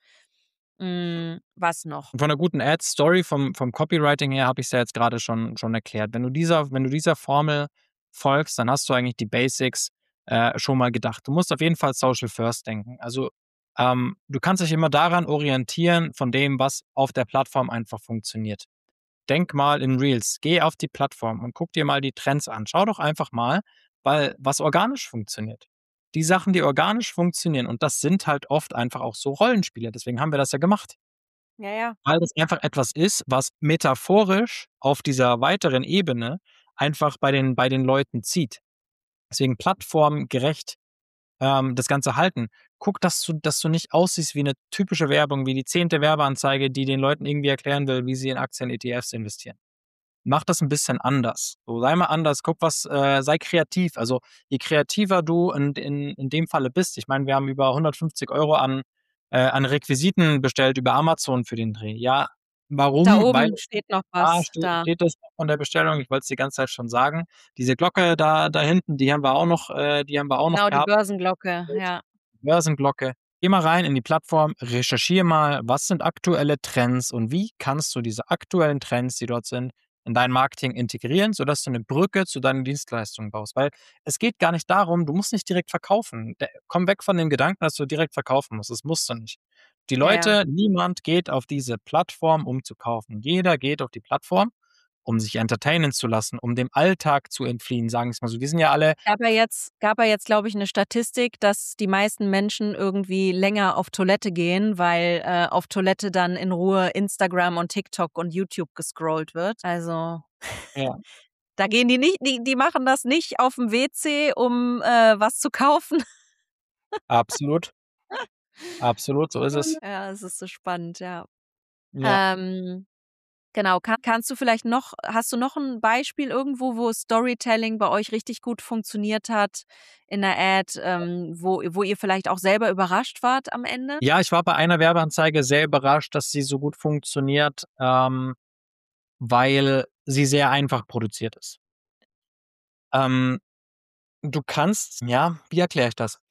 Hm, was noch? Von 'ner guten Ad-Story vom vom Copywriting her habe ich's ja jetzt grade schon schon erklärt. Wenn du dieser wenn du dieser Formel folgst, dann hast du eigentlich die Basics, äh, schon mal gedacht. Du musst auf jeden Fall Social First denken. Also, ähm, du kannst dich immer daran orientieren von dem, was auf der Plattform einfach funktioniert. Denk mal in Reels. Geh auf die Plattform und guck dir mal die Trends an. Schau doch einfach mal, weil was organisch funktioniert. Die Sachen, die organisch funktionieren, und das sind halt oft einfach auch so Rollenspiele, deswegen haben wir das ja gemacht. Ja, ja. Weil das einfach etwas ist, was metaphorisch auf dieser weiteren Ebene einfach bei den bei den Leuten zieht. Deswegen plattformgerecht, ähm, das Ganze halten. Guck, dass du dass du nicht aussiehst wie 'ne typische Werbung, wie die zehnte Werbeanzeige, die den Leuten irgendwie erklären will, wie sie in Aktien-E T Fs investieren. Mach das 'n bisschen anders. So, sei mal anders, guck was äh, sei kreativ. Also, je kreativer du in in in dem Falle bist, ich meine, wir haben über hundertfünfzig Euro an äh, an Requisiten bestellt über Amazon für den Dreh. Ja, Da warum? Weil oben steht noch da was, ste da. steht das noch von der Bestellung. Ich wollt's die ganze Zeit schon sagen. Diese Glocke da da hinten, die haben wir auch noch äh, die haben wir auch noch Genau, die gehabt. Börsenglocke, ja. Börsenglocke. Geh mal rein in die Plattform, recherchiere mal, was sind aktuelle Trends und wie kannst du diese aktuellen Trends, die dort sind, in dein Marketing integrieren, sodass du 'ne Brücke zu deinen Dienstleistungen baust. Weil es geht gar nicht darum du musst nicht direkt verkaufen. De komm weg von dem Gedanken, dass du direkt verkaufen musst. Das musst du nicht. Die Ja, ja. Leute niemand geht auf diese Plattform, um zu kaufen. Jeder geht auf die Plattform, um sich entertainen zu lassen, um dem Alltag zu entfliehen, sagen wir's mal so. Wir sind ja alle Gab ja jetzt gab ja jetzt, glaube ich, 'ne Statistik, dass die meisten Menschen irgendwie länger auf Toilette gehen, weil, äh, auf Toilette dann in Ruhe Instagram und TikTok und YouTube gescrollt wird. Also, Ja. da gehen die nicht die die machen das nicht aufm W C, um, äh, was zu kaufen. Absolut. Absolut, so ist es. Ja, es ist so spannend, ja. Ja. Ähm, genau, ka kannst du vielleicht noch hast du noch 'n Beispiel irgendwo, wo Storytelling bei euch richtig gut funktioniert hat in 'ner Ad, ähm, wo wo ihr vielleicht auch selber überrascht wart am Ende? Ja, ich war bei einer Werbeanzeige sehr überrascht, dass sie so gut funktioniert, ähm, weil sie sehr einfach produziert ist. Ähm, du kannst ja, wie erkläre ich das?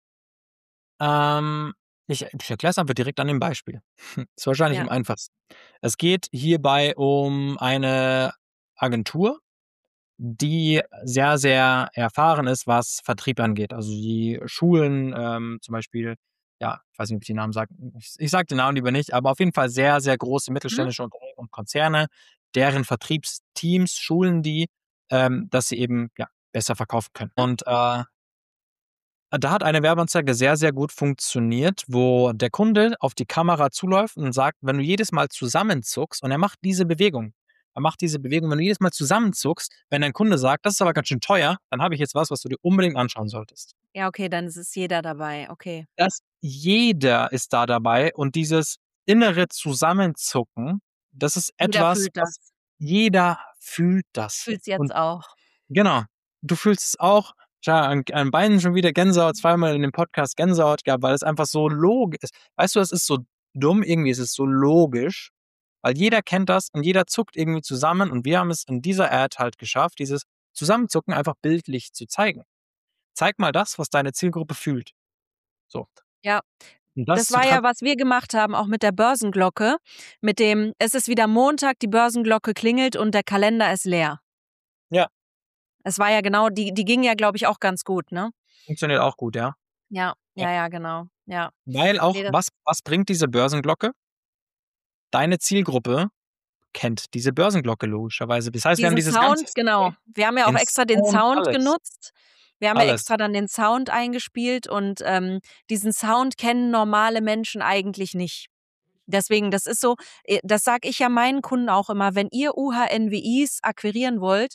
Ähm, ich ich erkläre es einfach direkt an dem Beispiel. Ist wahrscheinlich Ja. am einfachsten. Es geht hierbei um eine Agentur, die sehr, sehr erfahren ist, was Vertrieb angeht. Also, die schulen, ähm, zum Beispiel ja, ich weiß nicht, ob ich die Namen sage ich ich sage den Namen lieber nicht, aber auf jeden Fall sehr, sehr große Mhm. mittelständische Unternehmen und Konzerne, deren Vertriebsteams schulen die, ähm, dass sie eben, ja, besser verkaufen können. Mhm. Und, äh da hat eine Werbeanzeige sehr, sehr gut funktioniert, wo der Kunde auf die Kamera zuläuft und sagt: „Wenn du jedes Mal zusammenzuckst“ und er macht diese Bewegung. Er macht diese Bewegung, wenn du jedes Mal zusammenzuckst, wenn dein Kunde sagt: „Das ist aber ganz schön teuer“, dann habe ich jetzt was, was du dir unbedingt anschauen solltest. Ja, okay, dann ist es jeder dabei, okay. Das jeder ist da dabei und dieses innere Zusammenzucken, das ist Jeder etwas, fühlt was das. jeder fühlt Ich das. fühle es jetzt Und auch. genau, du fühlst es auch. Tja, an an beiden schon wieder Gänsehaut, zweimal in dem Podcast Gänsehaut gehabt, weil es einfach so log ist. Weißt du, es ist so dumm, irgendwie ist es so logisch, weil jeder kennt das und jeder zuckt irgendwie zusammen und wir haben es in dieser Ad halt geschafft, dieses Zusammenzucken einfach bildlich zu zeigen. Zeig mal das, was deine Zielgruppe fühlt. So. Ja, Und das das zu war tran ja, was wir gemacht haben, auch mit der Börsenglocke, mit dem: „Es ist wieder Montag, die Börsenglocke klingelt und der Kalender ist leer." Ja. Es war ja genau die die ging ja, glaube ich, auch ganz gut, ne? Funktioniert auch gut, ja. Ja, Ja. ja, ja, genau. Ja. Weil Ne, auch das was was bringt diese Börsenglocke? Deine Zielgruppe kennt diese Börsenglocke logischerweise. Das heißt, wir haben Diesen dieses ganze Sound, genau. Wir haben ja auch den extra den Sound, Sound alles. genutzt. Wir haben ja Alles. extra dann den Sound eingespielt und, ähm, diesen Sound kennen normale Menschen eigentlich nicht. Deswegen, das ist so äh, das sage ich ja meinen Kunden auch immer: „Wenn ihr UHNWIs akquirieren wollt,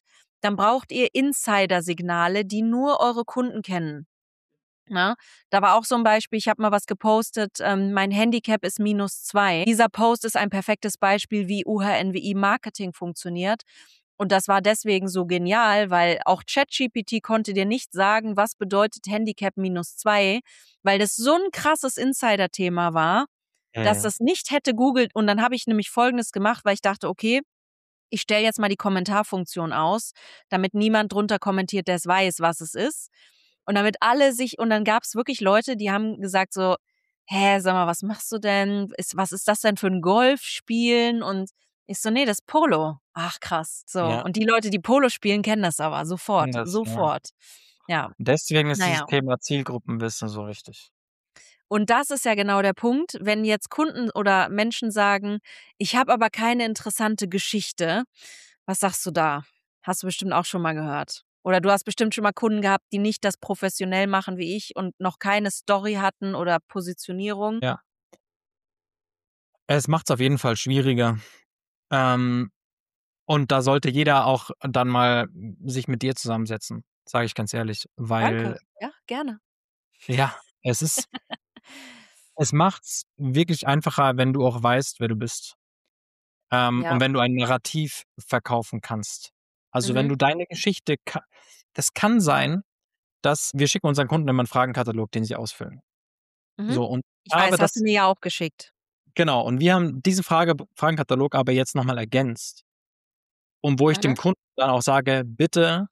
dann braucht ihr Insider-Signale, die nur eure Kunden kennen. Na, da war auch so ein Beispiel, ich habe mal was gepostet, ähm, mein Handicap ist minus zwei. Dieser Post ist ein perfektes Beispiel, wie U H N W I-Marketing funktioniert. Und das war deswegen so genial, weil auch ChatGPT konnte dir nicht sagen, was bedeutet Handicap minus zwei, weil das so ein krasses Insider-Thema war, dass Mhm. das nicht hätte googelt. Und dann habe ich nämlich Folgendes gemacht, weil ich dachte, okay, ich stelle jetzt mal die Kommentarfunktion aus, damit niemand drunter kommentiert, der es weiß, was es ist. Und damit alle sich, und dann gab es wirklich Leute, die haben gesagt so, hä, sag mal, was machst du denn? Ist, was ist das denn für ein Golfspielen? Und ich so, nee, das ist Polo. Ach, krass. So. Ja, Und die Leute, die Polo spielen, kennen das aber sofort, das, ja. sofort. Ja, Deswegen ist dieses naja. Thema Zielgruppenwissen so richtig. Und das ist ja genau der Punkt, wenn jetzt Kunden oder Menschen sagen, ich habe aber keine interessante Geschichte. Was sagst du da? Hast du bestimmt auch schon mal gehört. Oder du hast bestimmt schon mal Kunden gehabt, die nicht das professionell machen wie ich und noch keine Story hatten oder Positionierung. Ja. Es macht es auf jeden Fall schwieriger. Ähm, und da sollte jeder auch dann mal sich mit dir zusammensetzen, sage ich ganz ehrlich, Danke. weil Ja, gerne. ja, es ist es macht's wirklich einfacher, wenn du auch weißt, wer du bist. Ähm, Ja. und wenn du ein Narrativ verkaufen kannst. Also, wenn Mhm. du deine Geschichte ka das kann sein, dass wir schicken unseren Kunden immer 'n Fragenkatalog, den sie ausfüllen. Mhm. So, und Ich weiß, aber hast du das mir ja auch geschickt. genau, und wir haben diesen Frage Fragenkatalog aber jetzt noch mal ergänzt. Und wo ich dem Mhm. Kunden dann auch sage: „Bitte,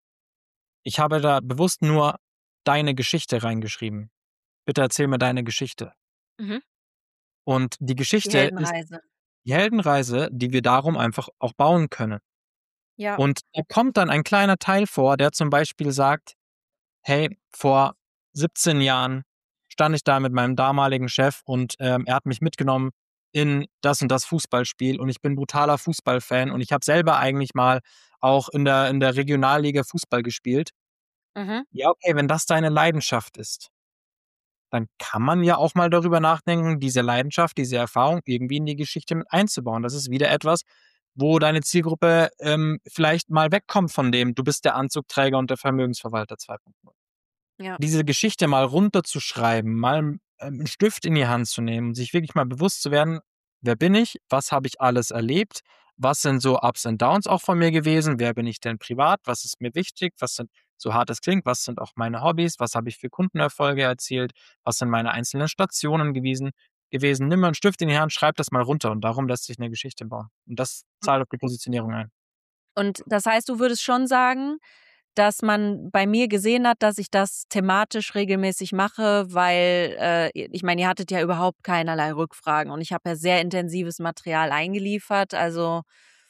ich habe da bewusst nur deine Geschichte reingeschrieben. Bitte erzähl mir deine Geschichte." Mhm. Und die Die Geschichte ist Heldenreise. die Heldenreise, die wir darum einfach auch bauen können. Ja. Und da kommt dann ein kleiner Teil vor, der zum Beispiel sagt: „Hey, vor siebzehn Jahren stand ich da mit meinem damaligen Chef und, ähm, er hat mich mitgenommen in das und das Fußballspiel und ich bin brutaler Fußballfan und ich habe selber eigentlich mal auch in der in der Regionalliga Fußball gespielt." Mhm. Ja, okay, wenn das deine Leidenschaft ist, dann kann man ja auch mal darüber nachdenken, diese Leidenschaft, diese Erfahrung irgendwie in die Geschichte mit einzubauen. Das ist wieder etwas, wo deine Zielgruppe, ähm, vielleicht mal wegkommt von dem: „Du bist der Anzugträger und der Vermögensverwalter zwei Punkt null." Ja. Diese Geschichte mal runterzuschreiben, mal, ähm, 'n Stift in die Hand zu nehmen, sich wirklich mal bewusst zu werden: „Wer bin ich? Was habe ich alles erlebt? Was sind so Ups and Downs auch von mir gewesen? Wer bin ich denn privat? Was ist mir wichtig? Was sind" so hart es klingt, „was sind auch meine Hobbys? Was habe ich für Kundenerfolge erzielt? Was sind meine einzelnen Stationen gewesen gewesen?" Nimm mal 'n Stift in die Hand, schreib das mal runter und darum lässt sich 'ne Geschichte bauen. Und das zahlt auf die Positionierung ein. Und das heißt, du würdest schon sagen, dass man bei mir gesehen hat, dass ich das thematisch regelmäßig mache, weil, äh, ich meine, ihr hattet ja überhaupt keinerlei Rückfragen und ich habe ja sehr intensives Material eingeliefert, also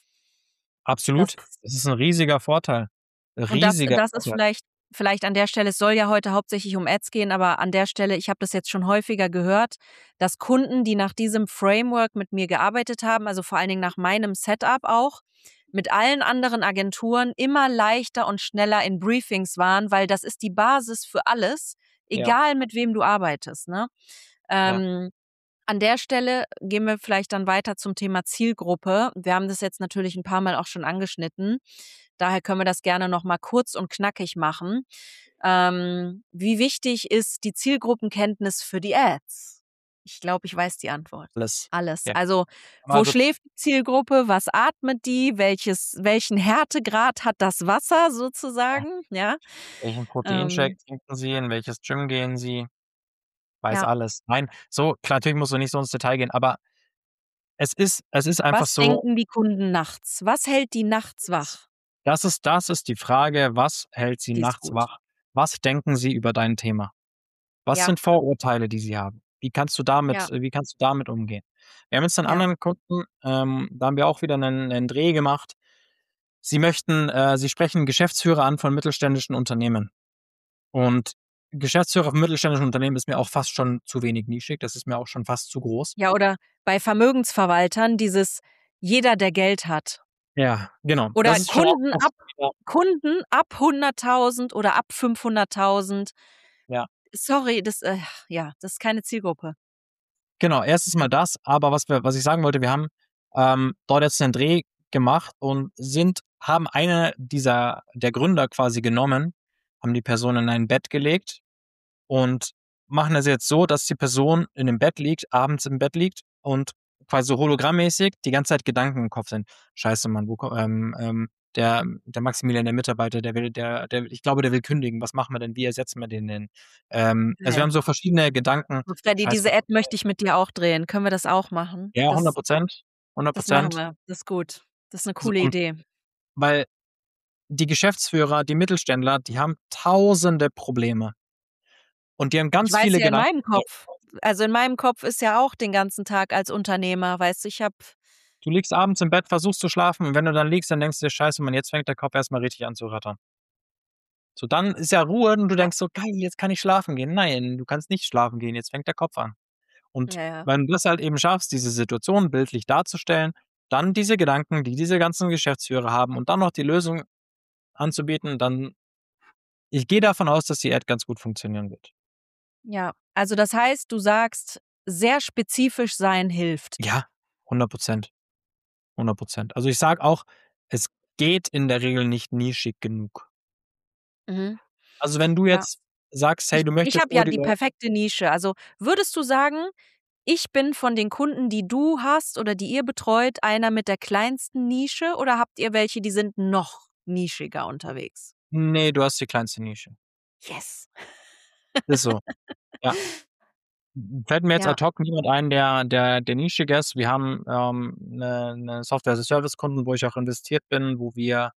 das Absolut. Das ist 'n riesiger Vorteil. und das Riesiger das ist Vorteil. vielleicht vielleicht an der Stelle, es soll ja heute hauptsächlich um Ads gehen, aber an der Stelle, ich habe das jetzt schon häufiger gehört, dass Kunden, die nach diesem Framework mit mir gearbeitet haben, also vor allen Dingen nach meinem Setup auch, mit allen anderen Agenturen immer leichter und schneller in Briefings waren, weil das ist die Basis für alles, Ja, egal mit wem du arbeitest, ne? ja. Ähm, An der Stelle gehen wir vielleicht dann weiter zum Thema Zielgruppe. Wir haben das jetzt natürlich ein paar Mal auch schon angeschnitten. Daher können wir das gerne noch mal kurz und knackig machen. Ähm, wie wichtig ist die Zielgruppenkenntnis für die Ads? Ich glaube, ich weiß die Antwort. Alles. Alles. Ja. Also, wo Also, schläft die Zielgruppe? Was atmet die? Welches welchen Härtegrad hat das Wasser sozusagen? Ja, welchen Proteinshake ähm, trinken Sie, in welches Gym gehen Sie? Weiß ja. alles. Nein, so klar, natürlich musst du nicht so ins Detail gehen, aber es ist es ist einfach Was so, denken die Kunden nachts? Was hält die nachts wach? das ist das ist die Frage: Was hält Sie Die ist nachts gut. wach? Was denken Sie über dein Thema? Was Ja, sind Vorurteile, die Sie haben? Wie kannst du damit ja. wie kannst du damit umgehen? Wir haben jetzt 'nen Ja. anderen Kunden, ähm, da haben wir auch wieder 'nen 'nen Dreh gemacht. Sie möchten äh, sie sprechen Geschäftsführer an von mittelständischen Unternehmen. Und Geschäftsführer von mittelständischen Unternehmen ist mir auch fast schon zu wenig nischig, das ist mir auch schon fast zu groß. Ja, oder bei Vermögensverwaltern dieses jeder, der Geld hat. Ja, genau. Das Oder ist schon auch Kunden fast ab wieder Kunden ab hunderttausend oder ab fünfhunderttausend. ja, Sorry, das, äh ja, das ist keine Zielgruppe. genau. Erstens mal das, aber was wir was ich sagen wollte, wir haben, ähm, dort jetzt 'nen Dreh gemacht und sind haben eine dieser, der Gründer quasi genommen, haben die Person in ein Bett gelegt und machen das jetzt so, dass die Person in dem Bett liegt, abends im Bett liegt und quasi so hologrammmäßig die ganze Zeit Gedanken im Kopf sind. Scheiße, Mann, wo, ko- ähm, ähm, der, der Maximilian, der Mitarbeiter, der will, der, der, ich glaube, der will kündigen. Was machen wir denn? Wie ersetzen wir den denn? Ähm, also wir Geil. haben so verschiedene Gedanken. Und Freddy, Scheiße. diese Ad möchte ich mit dir auch drehen. Können wir das auch machen? Ja, hundert Das, Prozent. hundert das machen Prozent. wir. Das ist gut. Das ist eine So, coole und Idee. weil die Geschäftsführer, die Mittelständler, die haben tausende Probleme. Und die haben Ich ganz weiß viele ja in Gedanken. meinem Kopf. Also in meinem Kopf ist ja auch den ganzen Tag als Unternehmer, weißt du, ich habe, Du liegst abends im Bett, versuchst zu schlafen und wenn du dann liegst, dann denkst du dir, scheiße, Mann, jetzt fängt der Kopf erstmal richtig an zu rattern. So, dann ist ja Ruhe und du denkst so, geil, jetzt kann ich schlafen gehen. Nein, du kannst nicht schlafen gehen, jetzt fängt der Kopf an. Und ja, ja. wenn du das halt eben schaffst, diese Situation bildlich darzustellen, dann diese Gedanken, die diese ganzen Geschäftsführer haben und dann noch die Lösung anzubieten, dann, ich gehe davon aus, dass die Ad ganz gut funktionieren wird. Ja, also das heißt, du sagst, sehr spezifisch sein hilft. Ja, hundert Prozent. hundert Prozent. Also ich sage auch, es geht in der Regel nicht nischig genug. Mhm. Also wenn du Ja. jetzt sagst, hey, Ich du ich möchtest habe nur ja die die Leute, perfekte Nische. Also, würdest du sagen, ich bin von den Kunden, die du hast oder die ihr betreut, einer mit der kleinsten Nische oder habt ihr welche, die sind noch nischiger unterwegs? nee, du hast die kleinste Nische. Yes. Ist so. Ja. Fällt mir jetzt Ja. ad hoc niemand ein, der der der nischig ist. Wir haben, ähm, 'ne 'ne Software-as-a-Service-Kunden, wo ich auch investiert bin, wo wir,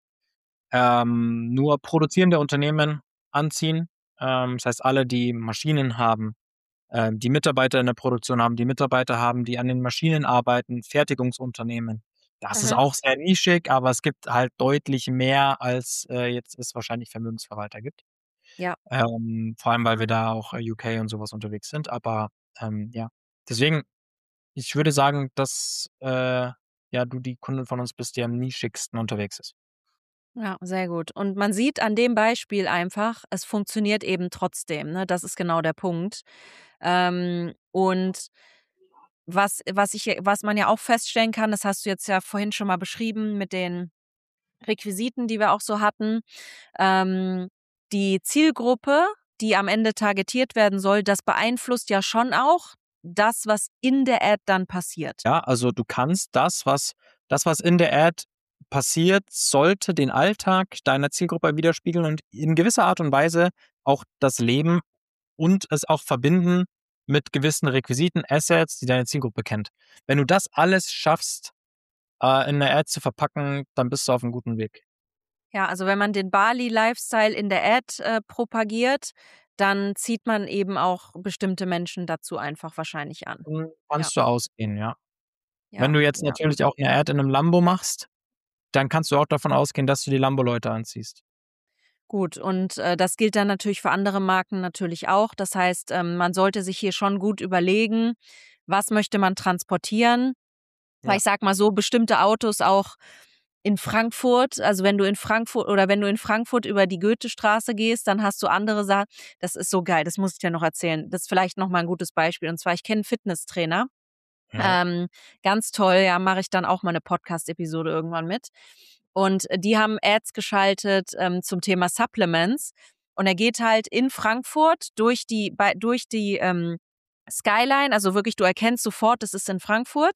ähm, nur produzierende Unternehmen anziehen. Ähm, das heißt, alle, die Maschinen haben, ähm, die Mitarbeiter in der Produktion haben, die Mitarbeiter haben, die an den Maschinen arbeiten, Fertigungsunternehmen. Das ist Mhm. auch sehr nischig, aber es gibt halt deutlich mehr, als, äh, jetzt es wahrscheinlich Vermögensverwalter gibt. Ja. Ähm, vor allem, weil wir da auch, äh, U K und sowas unterwegs sind. Aber, ähm, ja. Deswegen, ich würde sagen, dass, äh, ja, du die Kundin von uns bist, die am nischigsten unterwegs ist. Ja, sehr gut. Und man sieht an dem Beispiel einfach, es funktioniert eben trotzdem, ne? Das ist genau der Punkt. Ähm, und was was ich was man ja auch feststellen kann, das hast du jetzt ja vorhin schon mal beschrieben mit den Requisiten, die wir auch so hatten. Ähm, die Zielgruppe, die am Ende targetiert werden soll, das beeinflusst ja schon auch das, was in der Ad dann passiert. Ja, also du kannst das, was das, was in der Ad passiert, sollte den Alltag deiner Zielgruppe widerspiegeln und in gewisser Art und Weise auch das Leben und es auch verbinden mit gewissen Requisiten, Assets, die deine Zielgruppe kennt. Wenn du das alles schaffst, äh, in 'ne Ad zu verpacken, dann bist du auf 'm guten Weg. Ja, also wenn man den Bali-Lifestyle in der Ad äh, propagiert, dann zieht man eben auch bestimmte Menschen dazu einfach wahrscheinlich an. Hm, Ja, kannst du ausgehen, ja. ja, Wenn du jetzt ja. natürlich auch 'ne Ad in 'nem Lambo machst, dann kannst du auch davon ausgehen, dass du die Lambo-Leute anziehst. Gut, und äh, das gilt dann natürlich für andere Marken natürlich auch. Das heißt, ähm, man sollte sich hier schon gut überlegen, was möchte man transportieren. Weil Ja. ich sag mal so, bestimmte Autos auch in Frankfurt, also wenn du in Frankfurt oder wenn du in Frankfurt über die Goethestraße gehst, dann hast du andere Sachen. Das ist so geil, das muss ich dir noch erzählen. Das ist vielleicht noch mal ein gutes Beispiel. Und zwar, ich kenne 'n Fitnesstrainer. Mhm. Ähm, ganz toll, ja, mache ich dann auch mal eine Podcast-Episode irgendwann mit. Und äh, die haben Ads geschaltet ähm, zum Thema Supplements. Und er geht halt in Frankfurt durch die, bei, durch die ähm, Skyline, also wirklich, du erkennst sofort, das ist in Frankfurt.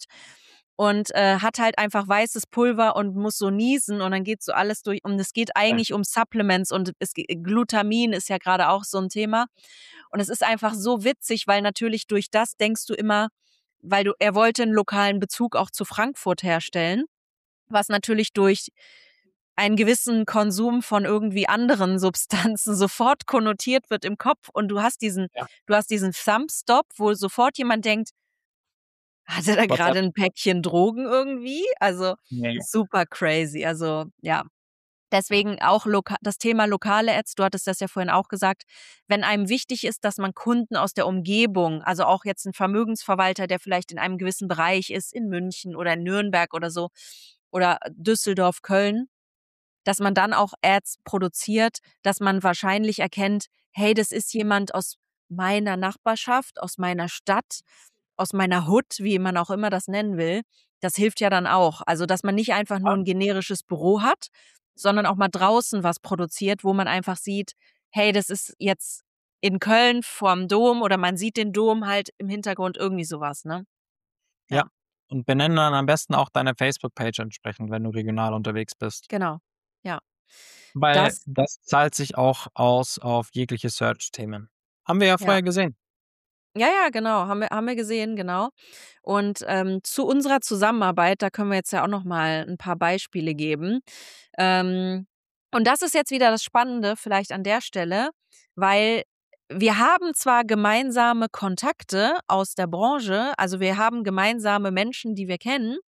Und äh, hat halt einfach weißes Pulver und muss so niesen und dann geht so alles durch. Und es geht Ja. eigentlich um Supplements und es, ge- Glutamin ist ja gerade auch so ein Thema. Und es ist einfach so witzig, weil natürlich durch das denkst du immer, weil du, er wollte einen lokalen Bezug auch zu Frankfurt herstellen, was natürlich durch einen gewissen Konsum von irgendwie anderen Substanzen sofort konnotiert wird im Kopf und du hast diesen, Ja. du hast diesen Thumbstop, wo sofort jemand denkt, hat er da WhatsApp. gerade ein Päckchen Drogen irgendwie? Also Ne. super crazy. Also ja. Deswegen auch loka das Thema lokale Ads, du hattest das ja vorhin auch gesagt, wenn einem wichtig ist, dass man Kunden aus der Umgebung, also auch jetzt ein Vermögensverwalter, der vielleicht in einem gewissen Bereich ist, in München oder in Nürnberg oder so oder Düsseldorf, Köln, dass man dann auch Ads produziert, dass man wahrscheinlich erkennt, hey, das ist jemand aus meiner Nachbarschaft, aus meiner Stadt, aus meiner Hood, wie man auch immer das nennen will. Das hilft ja dann auch. Also, dass man nicht einfach nur ein generisches Büro hat, sondern auch mal draußen was produziert, wo man einfach sieht, hey, das ist jetzt in Köln vorm Dom oder man sieht den Dom halt im Hintergrund, irgendwie sowas, ne? Ja. Ja. Und benenne dann am besten auch deine Facebook-Page entsprechend, wenn du regional unterwegs bist. Genau, ja. Weil Das das zahlt sich auch aus auf jegliche Search-Themen. Haben wir ja Ja. vorher gesehen. Ja, ja, genau, haben wir haben wir gesehen, genau. Und, ähm, zu unserer Zusammenarbeit, da können wir jetzt ja auch noch mal 'n paar Beispiele geben. Ähm, und das ist jetzt wieder das Spannende vielleicht an der Stelle, weil wir haben zwar gemeinsame Kontakte aus der Branche, also wir haben gemeinsame Menschen, die wir kennen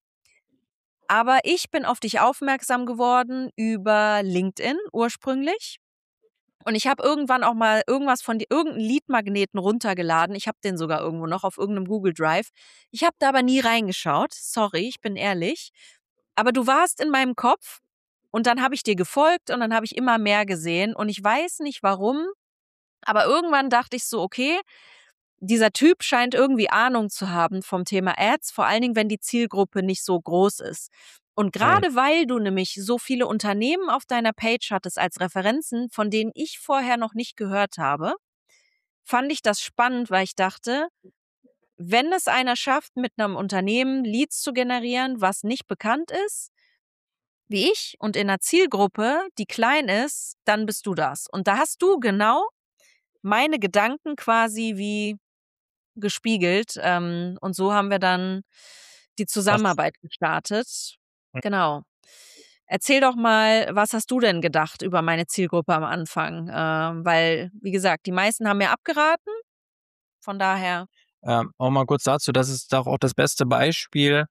aber ich bin auf dich aufmerksam geworden über LinkedIn ursprünglich. Und ich habe irgendwann auch mal irgendwas von dir irgend 'n Leadmagneten runtergeladen. Ich habe den sogar irgendwo noch auf irgend 'nem Google Drive. Ich habe da aber nie reingeschaut. Sorry, ich bin ehrlich. Aber du warst in meinem Kopf und dann habe ich dir gefolgt und dann habe ich immer mehr gesehen und ich weiß nicht warum, aber irgendwann dachte ich so: „Okay, dieser Typ scheint irgendwie Ahnung zu haben vom Thema Ads, vor allen Dingen, wenn die Zielgruppe nicht so groß ist.“ Und Mhm. grade weil du nämlich so viele Unternehmen auf deiner Page hattest als Referenzen, von denen ich vorher noch nicht gehört habe, fand ich das spannend, weil ich dachte: „Wenn es einer schafft, mit 'nem Unternehmen Leads zu generieren, was nicht bekannt ist, wie ich und in 'ner Zielgruppe, die klein ist, dann bist du das.“ Und da hast du genau meine Gedanken quasi wie gespiegelt, ähm, und so haben wir dann die Was Zusammenarbeit gestartet. Hm. Genau. Erzähl doch mal, was hast du denn gedacht über meine Zielgruppe am Anfang? Ähm, weil, wie gesagt, die meisten haben mir abgeraten, von daher Ähm, auch mal kurz dazu, das ist doch auch das beste Beispiel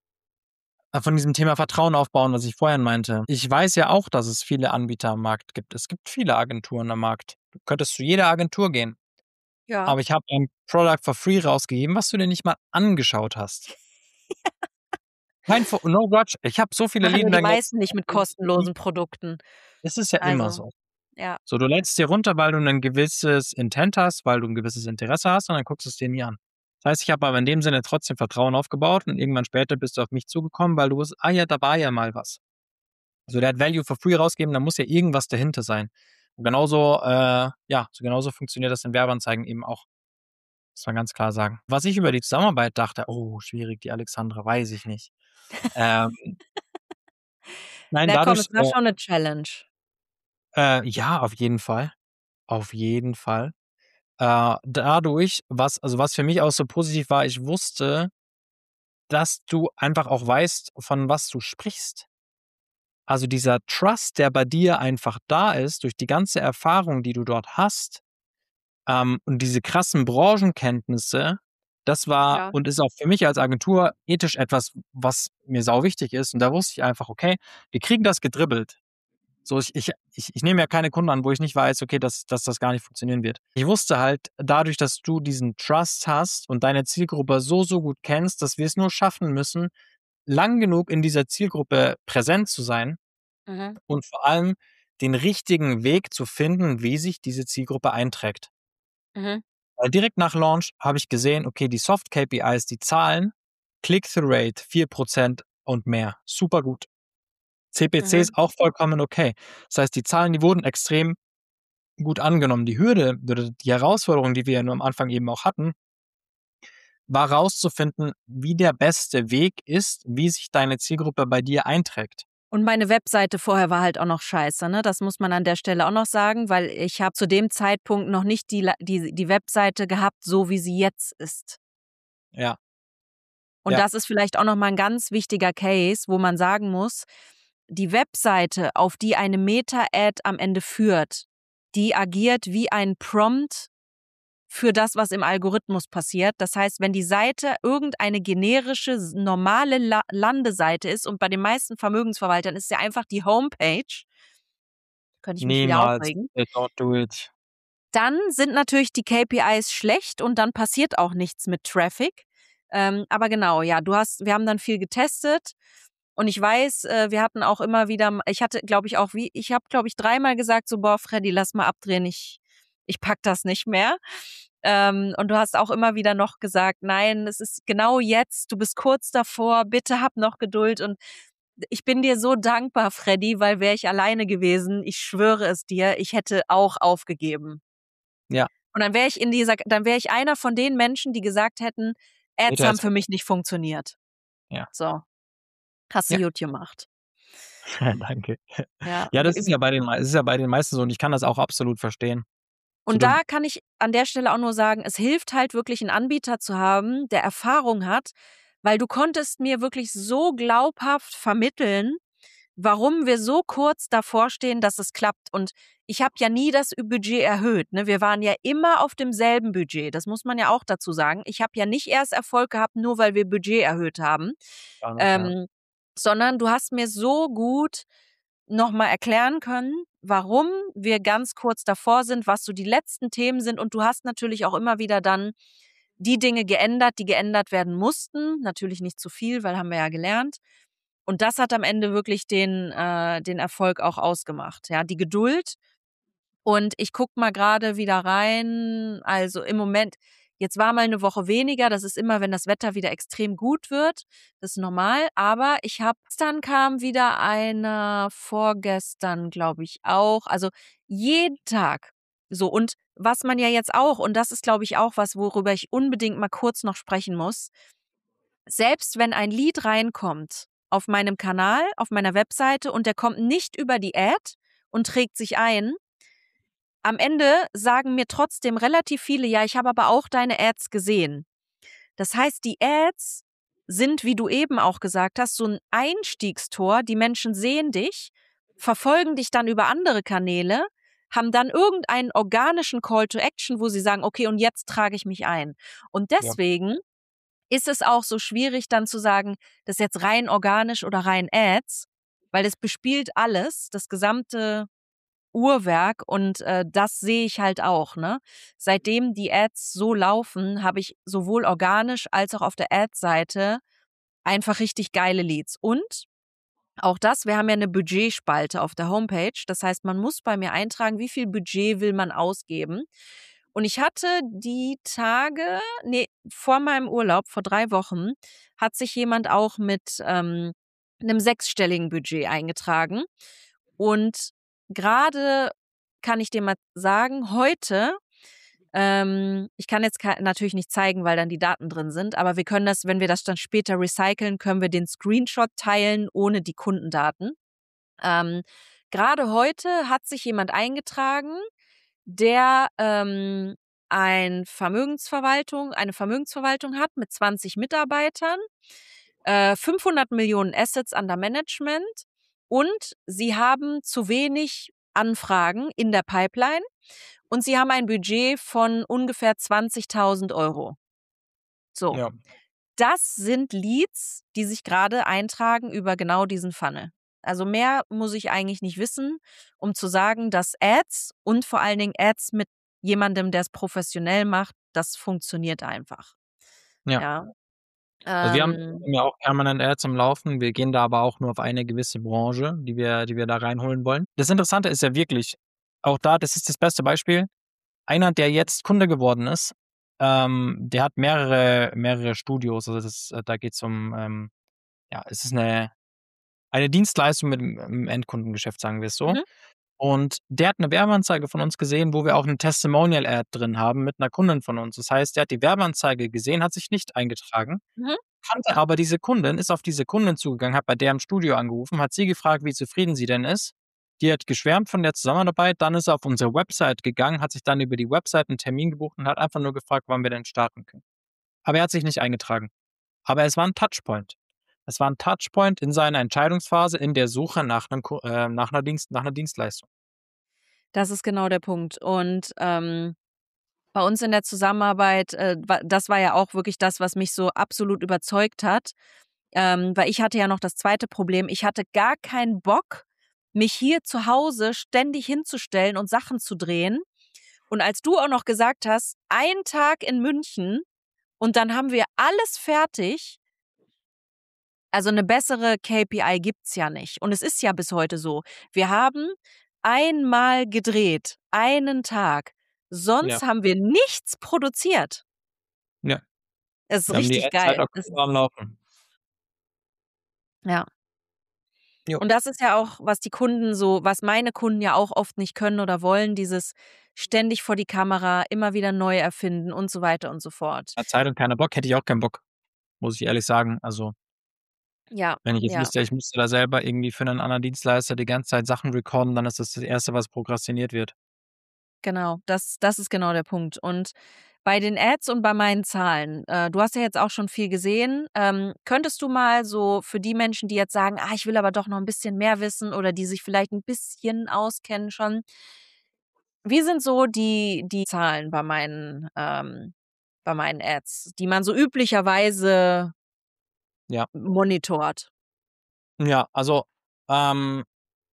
äh, von diesem Thema Vertrauen aufbauen, was ich vorhin meinte. Ich weiß ja auch, dass es viele Anbieter am Markt gibt. Es gibt viele Agenturen am Markt. Du könntest zu jeder Agentur gehen. Ja. Aber ich habe ein Product for free rausgegeben, was du dir nicht mal angeschaut hast. Kein Vo no grudge. Ich habe so viele Machen nur die Lead-Magnets meisten nicht mit kostenlosen Produkten. Es ist ja immer Also, so. ja. So, du lädst dir runter, weil du 'nen gewisses Intent hast, weil du 'n gewisses Interesse hast und dann guckst du's dir nie an. Das heißt, ich habe aber in dem Sinne trotzdem Vertrauen aufgebaut und irgendwann später bist du auf mich zugekommen, weil du wusstest: „Ah ja, da war ja mal was.“ Also, der hat Value for free rausgegeben, da muss ja irgendwas dahinter sein. Und genauso, äh ja, so genauso funktioniert das in Werbeanzeigen eben auch. Muss man ganz klar sagen. Was ich über die Zusammenarbeit dachte: „Oh, schwierig, die Alexandra, weiß ich nicht.“ Ähm Nein, Na komm, es dadurch, war äh schon 'ne Challenge. Äh, ja, auf jeden Fall. Auf jeden Fall. Äh, dadurch, was also, was für mich auch so positiv war, ich wusste dass du einfach auch weißt, von was du sprichst. Also, dieser Trust, der bei dir einfach da ist durch die ganze Erfahrung, die du dort hast, ähm, und diese krassen Branchenkenntnisse, das war Ja. und ist auch für mich als Agentur ethisch etwas, was mir sauwichtig ist. Und da wusste ich einfach: „Okay, wir kriegen das gedribbelt.“ So, ich ich ich ich nehme ja keine Kunden an, wo ich nicht weiß, okay, dass dass das gar nicht funktionieren wird. Ich wusste halt, dadurch, dass du diesen Trust hast und deine Zielgruppe so, so gut kennst, dass wir es nur schaffen müssen, lang genug in dieser Zielgruppe präsent zu sein Mhm. und vor allem den richtigen Weg zu finden, wie sich diese Zielgruppe einträgt. Mhm. Weil direkt nach Launch habe ich gesehen, okay, die Soft-KPIs, die Zahlen, Click-through-Rate vier Prozent und mehr, super gut. CPC Mhm. ist auch vollkommen okay. Das heißt, die Zahlen, die wurden extrem gut angenommen. Die Hürde oder die Herausforderung, die wir ja nur am Anfang eben auch hatten war rauszufinden, wie der beste Weg ist, wie sich deine Zielgruppe bei dir einträgt. Und meine Webseite vorher war halt auch noch scheiße, ne? Das muss man an der Stelle auch noch sagen, weil ich habe zu dem Zeitpunkt noch nicht die la die die Webseite gehabt, so wie sie jetzt ist. Ja. Und Ja. das ist vielleicht auch noch mal 'n ganz wichtiger Case, wo man sagen muss, die Webseite, auf die eine Meta-Ad am Ende führt, die agiert wie ein Prompt für das, was im Algorithmus passiert. Das heißt, wenn die Seite irgendeine generische, s normale La Landeseite ist und bei den meisten Vermögensverwaltern ist ja einfach die Homepage könnte ich mich wieder Niemals. aufregen They don't do it. dann sind natürlich die KPIs schlecht und dann passiert auch nichts mit Traffic. Ähm, aber genau, ja, du hast wir haben dann viel getestet und ich weiß, äh, wir hatten auch immer wieder m ich hatte, glaube ich, auch wie ich habe, glaube ich, dreimal gesagt so: „Boah, Freddy, lass mal abdrehen, ich ich packe das nicht mehr.“ Ähm, und du hast auch immer wieder noch gesagt: „Nein, es ist genau jetzt, du bist kurz davor, bitte hab noch Geduld.“ Und ich bin dir so dankbar, Freddy, weil wäre ich alleine gewesen, ich schwöre es dir, ich hätte auch aufgegeben. Ja. Und dann wäre ich in dieser, dann wäre ich einer von den Menschen, die gesagt hätten, Ads Meta haben ist für mich nicht funktioniert. Ja. So. Hast du Ja. gut gemacht. Danke. Ja. Ja, das ist ja bei den, es ist ja bei den meisten so und ich kann das auch absolut verstehen. Zu Und dem- da kann ich an der Stelle auch nur sagen, es hilft halt wirklich, einen Anbieter zu haben, der Erfahrung hat, weil du konntest mir wirklich so glaubhaft vermitteln, warum wir so kurz davor stehen, dass es klappt. Und ich habe ja nie das Budget erhöht. Ne? Wir waren ja immer auf demselben Budget. Das muss man ja auch dazu sagen. Ich habe ja nicht erst Erfolg gehabt, nur weil wir Budget erhöht haben, Gar nicht, ja. ähm, sondern du hast mir so gut nochmal erklären können, warum wir ganz kurz davor sind, was so die letzten Themen sind. Und du hast natürlich auch immer wieder dann die Dinge geändert, die geändert werden mussten. Natürlich nicht zu viel, weil haben wir ja gelernt. Und das hat am Ende wirklich den, äh, den Erfolg auch ausgemacht. Ja, die Geduld. Und ich guck mal gerade wieder rein. Also im Moment, jetzt war mal eine Woche weniger. Das ist immer, wenn das Wetter wieder extrem gut wird. Das ist normal. Aber ich habe, dann kam wieder einer, vorgestern glaube ich auch. Also jeden Tag. So, und was man ja jetzt auch, und das ist glaube ich auch was, worüber ich unbedingt mal kurz noch sprechen muss. Selbst wenn ein Lied reinkommt auf meinem Kanal, auf meiner Webseite und der kommt nicht über die Ad und trägt sich ein, am Ende sagen mir trotzdem relativ viele, ja, ich habe aber auch deine Ads gesehen. Das heißt, die Ads sind, wie du eben auch gesagt hast, so ein Einstiegstor. Die Menschen sehen dich, verfolgen dich dann über andere Kanäle, haben dann irgendeinen organischen Call to Action, wo sie sagen, okay, und jetzt trage ich mich ein. Und deswegen ist es auch so schwierig dann zu sagen, das ist jetzt rein organisch oder rein Ads, weil das bespielt alles, das gesamte Uhrwerk und äh, das sehe ich halt auch, ne? Seitdem die Ads so laufen, habe ich sowohl organisch als auch auf der Ad-Seite einfach richtig geile Leads. Und auch das, wir haben ja eine Budgetspalte auf der Homepage. Das heißt, man muss bei mir eintragen, wie viel Budget will man ausgeben. Und ich hatte die Tage, nee, vor meinem Urlaub, vor drei Wochen, hat sich jemand auch mit ähm, einem sechsstelligen Budget eingetragen. Und gerade kann ich dir mal sagen, heute, ähm, ich kann jetzt ka- natürlich nicht zeigen, weil dann die Daten drin sind, aber wir können das, wenn wir das dann später recyceln, können wir den Screenshot teilen ohne die Kundendaten. Ähm, gerade heute hat sich jemand eingetragen, der ähm, ein Vermögensverwaltung, eine Vermögensverwaltung hat mit zwanzig Mitarbeitern, äh, fünfhundert Millionen Assets under Management und sie haben zu wenig Anfragen in der Pipeline und sie haben ein Budget von ungefähr zwanzigtausend Euro. So, Ja. das sind Leads, die sich gerade eintragen über genau diesen Funnel. Also mehr muss ich eigentlich nicht wissen, um zu sagen, dass Ads und vor allen Dingen Ads mit jemandem, der es professionell macht, das funktioniert einfach. Ja. Ja. Also wir haben Ähm, ja auch permanent Ads am Laufen. Wir gehen da aber auch nur auf eine gewisse Branche, die wir, die wir da reinholen wollen. Das Interessante ist ja wirklich, auch da, das ist das beste Beispiel. Einer, der jetzt Kunde geworden ist, ähm, der hat mehrere, mehrere Studios. Also das, äh, da geht es um, ähm, ja, es ist eine, eine Dienstleistung mit dem im Endkundengeschäft, sagen wir es so. Mhm. Und der hat eine Werbeanzeige von uns gesehen, wo wir auch eine Testimonial-Ad drin haben mit einer Kundin von uns. Das heißt, der hat die Werbeanzeige gesehen, hat sich nicht eingetragen, Mhm. kannte aber diese Kundin, ist auf diese Kundin zugegangen, hat bei der im Studio angerufen, hat sie gefragt, wie zufrieden sie denn ist. Die hat geschwärmt von der Zusammenarbeit, dann ist er auf unsere Website gegangen, hat sich dann über die Website einen Termin gebucht und hat einfach nur gefragt, wann wir denn starten können. Aber er hat sich nicht eingetragen. Aber es war ein Touchpoint. Es war ein Touchpoint in seiner Entscheidungsphase, in der Suche nach, einem, Ko- äh, nach, einer, Dienst, nach einer Dienstleistung. Das ist genau der Punkt. Und ähm, bei uns in der Zusammenarbeit, äh, wa- das war ja auch wirklich das, was mich so absolut überzeugt hat. Ähm, weil ich hatte ja noch das zweite Problem. Ich hatte gar keinen Bock, mich hier zu Hause ständig hinzustellen und Sachen zu drehen. Und als du auch noch gesagt hast, ein Tag in München und dann haben wir alles fertig, also eine bessere K P I gibt's ja nicht. Und es ist ja bis heute so. Wir haben einmal gedreht, einen Tag. Sonst Ja. haben wir nichts produziert. Ja. Es ist Wir haben die richtig Ads halt geil. auch Es, am Laufen. ja. Jo. Und das ist ja auch, was die Kunden so, was meine Kunden ja auch oft nicht können oder wollen, dieses ständig vor die Kamera, immer wieder neu erfinden und so weiter und so fort. Keine Zeit und keiner Bock, hätte ich auch keinen Bock, muss ich ehrlich sagen. Also, Ja, wenn ich jetzt ja, wüsste, ich müsste da selber irgendwie für einen anderen Dienstleister die ganze Zeit Sachen recorden, dann ist das das Erste, was prokrastiniert wird. genau. Das, das ist genau der Punkt. Und bei den Ads und bei meinen Zahlen, äh, du hast ja jetzt auch schon viel gesehen. Ähm, könntest du mal so für die Menschen, die jetzt sagen, ah, ich will aber doch noch ein bisschen mehr wissen oder die sich vielleicht ein bisschen auskennen schon, wie sind so die, die Zahlen bei meinen, ähm, bei meinen Ads, die man so üblicherweise Ja. monitort? Ja, also, ähm,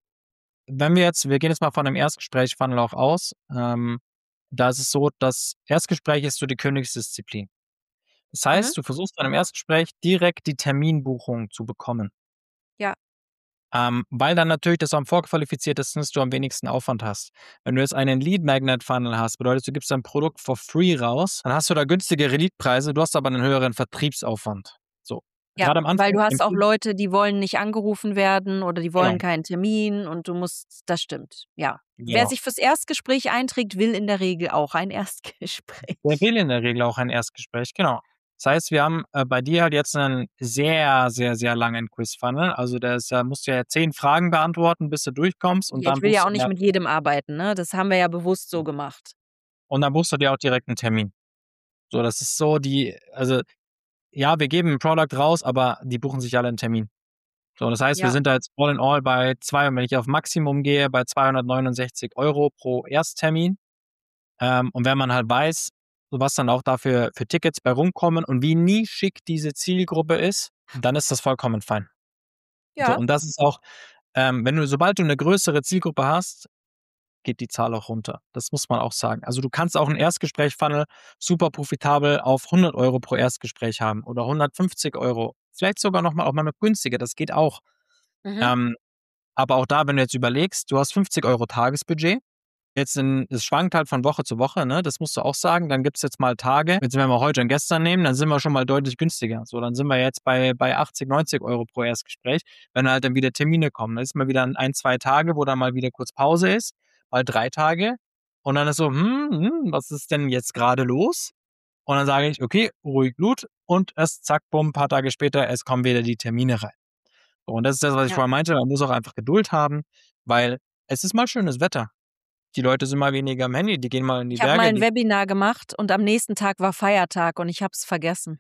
wenn wir jetzt wir gehen jetzt mal von dem Erstgespräch-Funnel auch aus. Ähm, da ist es so, das Erstgespräch ist so die Königsdisziplin. Das Mhm. heißt, du versuchst bei einem Erstgespräch direkt die Terminbuchung zu bekommen. Ja. Ähm, weil dann natürlich das am vorqualifiziertesten ist, du am wenigsten Aufwand hast. Wenn du jetzt einen Lead-Magnet-Funnel hast, bedeutet, du gibst dein Produkt for free raus, dann hast du da günstigere Leadpreise, du hast aber einen höheren Vertriebsaufwand. So. Ja, Gerade am weil Anfang du hast auch empfiehlt Leute, die wollen nicht angerufen werden oder die wollen genau, keinen Termin und du musst, das stimmt, ja. Wer genau. sich fürs Erstgespräch einträgt, will in der Regel auch ein Erstgespräch. Der will in der Regel auch ein Erstgespräch, genau. Das heißt, wir haben äh, bei dir halt jetzt einen sehr, sehr, sehr langen Quiz-Funnel. Also da ist ja, musst du ja zehn Fragen beantworten, bis du durchkommst und Ja, ich dann will ja buchst auch du nicht dir, mit jedem arbeiten, ne? Das haben wir ja bewusst so gemacht. und dann buchst du dir auch direkt einen Termin. So, das ist so die, also ja, wir geben ein Product raus, aber die buchen sich alle einen Termin. So, das heißt, wir Ja. sind da jetzt all in all bei zwei, wenn ich auf Maximum gehe, bei zweihundertneunundsechzig Euro pro Ersttermin. Ähm, und wenn man halt weiß, so was dann auch dafür für Tickets bei rumkommen und wie nischig diese Zielgruppe ist, dann ist das vollkommen fein. So, Ja. und das ist auch, ähm, wenn du, sobald du eine größere Zielgruppe hast, geht die Zahl auch runter. Das muss man auch sagen. Also du kannst auch ein Erstgespräch-Funnel super profitabel auf hundert Euro pro Erstgespräch haben oder hundertfünfzig Euro. Vielleicht sogar noch mal auch mal noch günstiger, das geht auch. Mhm. Ähm, aber auch da, wenn du jetzt überlegst, du hast fünfzig Euro Tagesbudget. Jetzt in, es schwankt halt von Woche zu Woche, ne? Das musst du auch sagen. Dann gibt es jetzt mal Tage, jetzt wenn wir heute und gestern nehmen, dann sind wir schon mal deutlich günstiger. So, dann sind wir jetzt bei, bei achtzig, neunzig Euro pro Erstgespräch, wenn halt dann wieder Termine kommen. Dann ist mal wieder ein, zwei Tage, wo dann mal wieder kurz Pause ist, mal drei Tage. Und dann ist so, hm, hm, was ist denn jetzt gerade los? Und dann sage ich, okay, ruhig Blut und erst zack, bumm, ein paar Tage später, es kommen wieder die Termine rein. So, und das ist das, was ich Ja. vorher meinte, man muss auch einfach Geduld haben, weil es ist mal schönes Wetter. Die Leute sind mal weniger am Handy, die gehen mal in die Ich habe mal Berge, ein die Webinar gemacht und am nächsten Tag war Feiertag und ich habe es vergessen.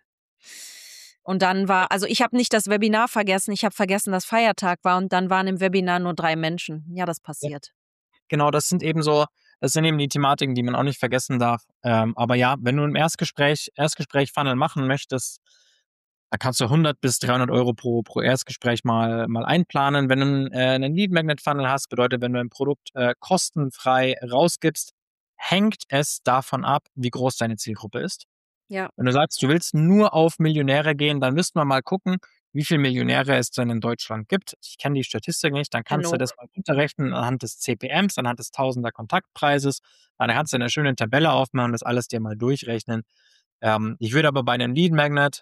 Und dann war, also ich habe nicht das Webinar vergessen, ich habe vergessen, dass Feiertag war und dann waren im Webinar nur drei Menschen. Ja, das ja, passiert. genau, das sind eben so, das sind eben die Thematiken, die man auch nicht vergessen darf. Ähm, aber ja, wenn du im Erstgespräch, Erstgespräch-Funnel machen möchtest, da kannst du hundert bis dreihundert Euro pro, pro Erstgespräch mal, mal einplanen. Wenn du äh, einen Lead-Magnet-Funnel hast, bedeutet, wenn du ein Produkt äh, kostenfrei rausgibst, hängt es davon ab, wie groß deine Zielgruppe ist. Ja, Wenn du sagst, du willst nur auf Millionäre gehen, dann müssten wir mal gucken, wie viele Millionäre es denn in Deutschland gibt. Ich kenne die Statistik nicht, dann kannst du das genug. mal runterrechnen anhand des C P Ms, anhand des Tausender Kontaktpreises. Dann kannst du eine schöne Tabelle aufmachen und das alles dir mal durchrechnen. Ähm, ich würde aber bei einem Lead Magnet,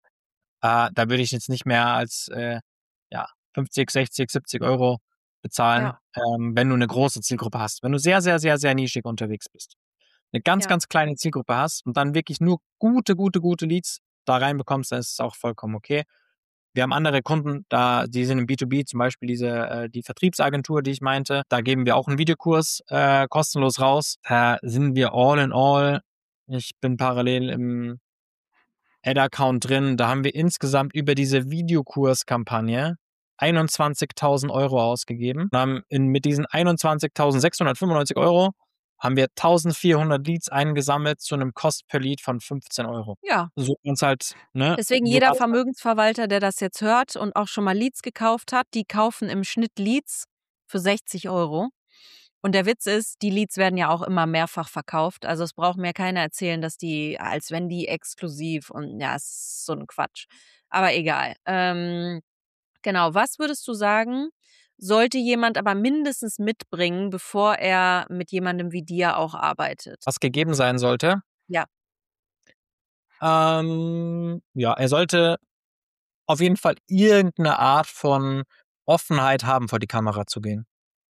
äh, da würde ich jetzt nicht mehr als äh, ja, fünfzig, sechzig, siebzig Euro bezahlen, Ja, ähm, wenn du eine große Zielgruppe hast. Wenn du sehr, sehr, sehr, sehr nischig unterwegs bist, eine ganz, ja, ganz kleine Zielgruppe hast und dann wirklich nur gute, gute, gute Leads da reinbekommst, dann ist es auch vollkommen okay. Wir haben andere Kunden, da die sind im B zwei B, zum Beispiel diese äh, die Vertriebsagentur, die ich meinte. Da geben wir auch einen Videokurs äh, kostenlos raus. Da sind wir all in all. Ich bin parallel im Ad-Account drin. Da haben wir insgesamt über diese Videokurskampagne einundzwanzigtausend Euro ausgegeben. Und haben in, mit diesen einundzwanzigtausendsechshundertfünfundneunzig Euro haben wir eintausendvierhundert Leads eingesammelt zu einem Cost per Lead von fünfzehn Euro. ja. So uns halt, ne? Deswegen So, jeder Vermögensverwalter, der das jetzt hört und auch schon mal Leads gekauft hat, die kaufen im Schnitt Leads für sechzig Euro. Und der Witz ist, die Leads werden ja auch immer mehrfach verkauft. Also es braucht mir keiner erzählen, dass die, als wenn die exklusiv und ja, es ist so ein Quatsch. Aber egal. Ähm, genau, was würdest du sagen, sollte jemand aber mindestens mitbringen, bevor er mit jemandem wie dir auch arbeitet? was gegeben sein sollte. Ja, Ähm, ja, er sollte auf jeden Fall irgendeine Art von Offenheit haben, vor die Kamera zu gehen.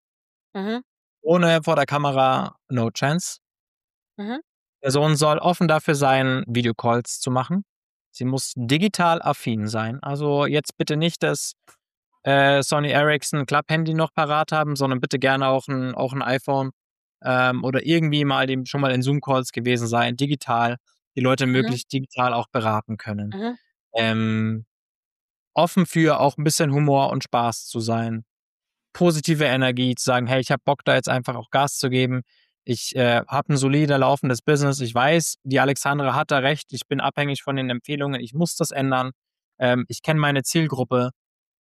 Mhm. Ohne vor der Kamera, no chance. Mhm. Person soll offen dafür sein, Videocalls zu machen. Sie muss digital affin sein. Also jetzt bitte nicht das äh, Sony Ericsson Club-Handy noch parat haben, sondern bitte gerne auch ein, auch ein iPhone ähm, oder irgendwie mal dem, schon mal in Zoom-Calls gewesen sein, digital, die Leute Mhm. möglichst digital auch beraten können. Mhm. Ähm, offen für auch ein bisschen Humor und Spaß zu sein. Positive Energie, zu sagen, hey, ich habe Bock, da jetzt einfach auch Gas zu geben. Ich äh, habe ein solide laufendes Business. Ich weiß, die Alexandra hat da recht. Ich bin abhängig von den Empfehlungen. Ich muss das ändern. Ähm, ich kenne meine Zielgruppe.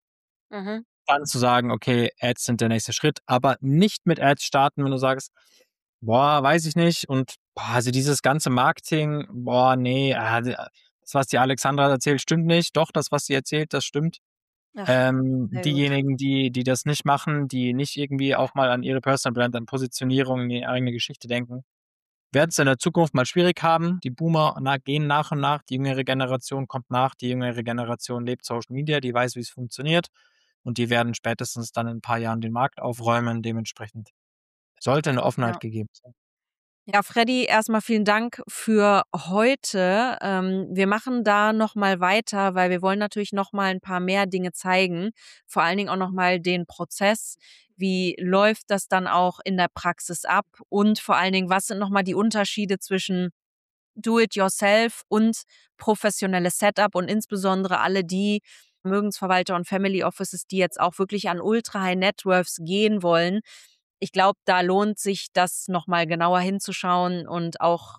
Mhm. Dann zu sagen, okay, Ads sind der nächste Schritt, aber nicht mit Ads starten, wenn du sagst, boah, weiß ich nicht. Und boah, also dieses ganze Marketing, boah, nee, äh, das, was die Alexandra erzählt, stimmt nicht. Doch, das, was sie erzählt, das stimmt. Ach, Ähm, sehr gut. diejenigen, die, die das nicht machen, die nicht irgendwie auch mal an ihre Personal Brand, an Positionierung, in die eigene Geschichte denken, werden es in der Zukunft mal schwierig haben. Die Boomer na, gehen nach und nach, die jüngere Generation kommt nach, die jüngere Generation lebt Social Media, die weiß, wie es funktioniert und die werden spätestens dann in ein paar Jahren den Markt aufräumen. Dementsprechend sollte eine Offenheit Ja. gegeben sein. Ja, Freddy, erstmal vielen Dank für heute. Ähm, wir machen da noch mal weiter, weil wir wollen natürlich noch mal ein paar mehr Dinge zeigen, vor allen Dingen auch noch mal den Prozess. Wie läuft das dann auch in der Praxis ab? Und vor allen Dingen, was sind noch mal die Unterschiede zwischen Do-it-yourself und professionelles Setup und insbesondere alle die Vermögensverwalter und Family Offices, die jetzt auch wirklich an Ultra-High Net Worths gehen wollen. Ich glaube, da lohnt sich das noch mal genauer hinzuschauen und auch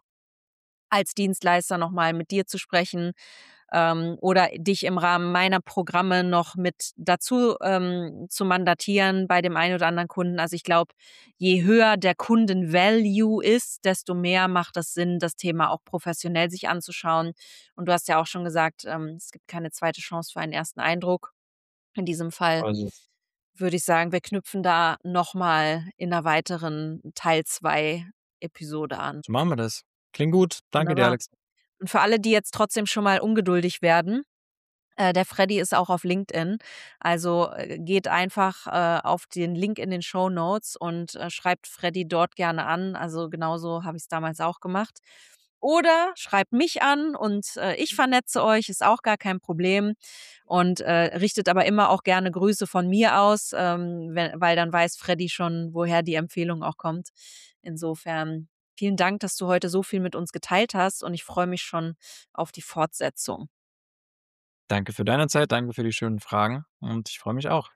als Dienstleister noch mal mit dir zu sprechen, ähm, oder dich im Rahmen meiner Programme noch mit dazu ähm, zu mandatieren bei dem einen oder anderen Kunden. Also ich glaube, je höher der Kunden-Value ist, desto mehr macht es Sinn, das Thema auch professionell sich anzuschauen. Und du hast ja auch schon gesagt, ähm, es gibt keine zweite Chance für einen ersten Eindruck. In diesem Fall Also, würde ich sagen, wir knüpfen da noch mal in einer weiteren Teil zwei Episode an. so machen wir das. Klingt gut. Danke dir, Wunderbar. Alex. Und für alle, die jetzt trotzdem schon mal ungeduldig werden, äh, der Freddy ist auch auf LinkedIn. Also äh, geht einfach äh, auf den Link in den Shownotes und äh, schreibt Freddy dort gerne an. Also genauso habe ich es damals auch gemacht. Oder schreibt mich an und äh, ich vernetze euch, ist auch gar kein Problem. Und äh, richtet aber immer auch gerne Grüße von mir aus, ähm, wenn, weil dann weiß Freddy schon, woher die Empfehlung auch kommt. Insofern vielen Dank, dass du heute so viel mit uns geteilt hast und ich freue mich schon auf die Fortsetzung. Danke für deine Zeit, danke für die schönen Fragen und ich freue mich auch.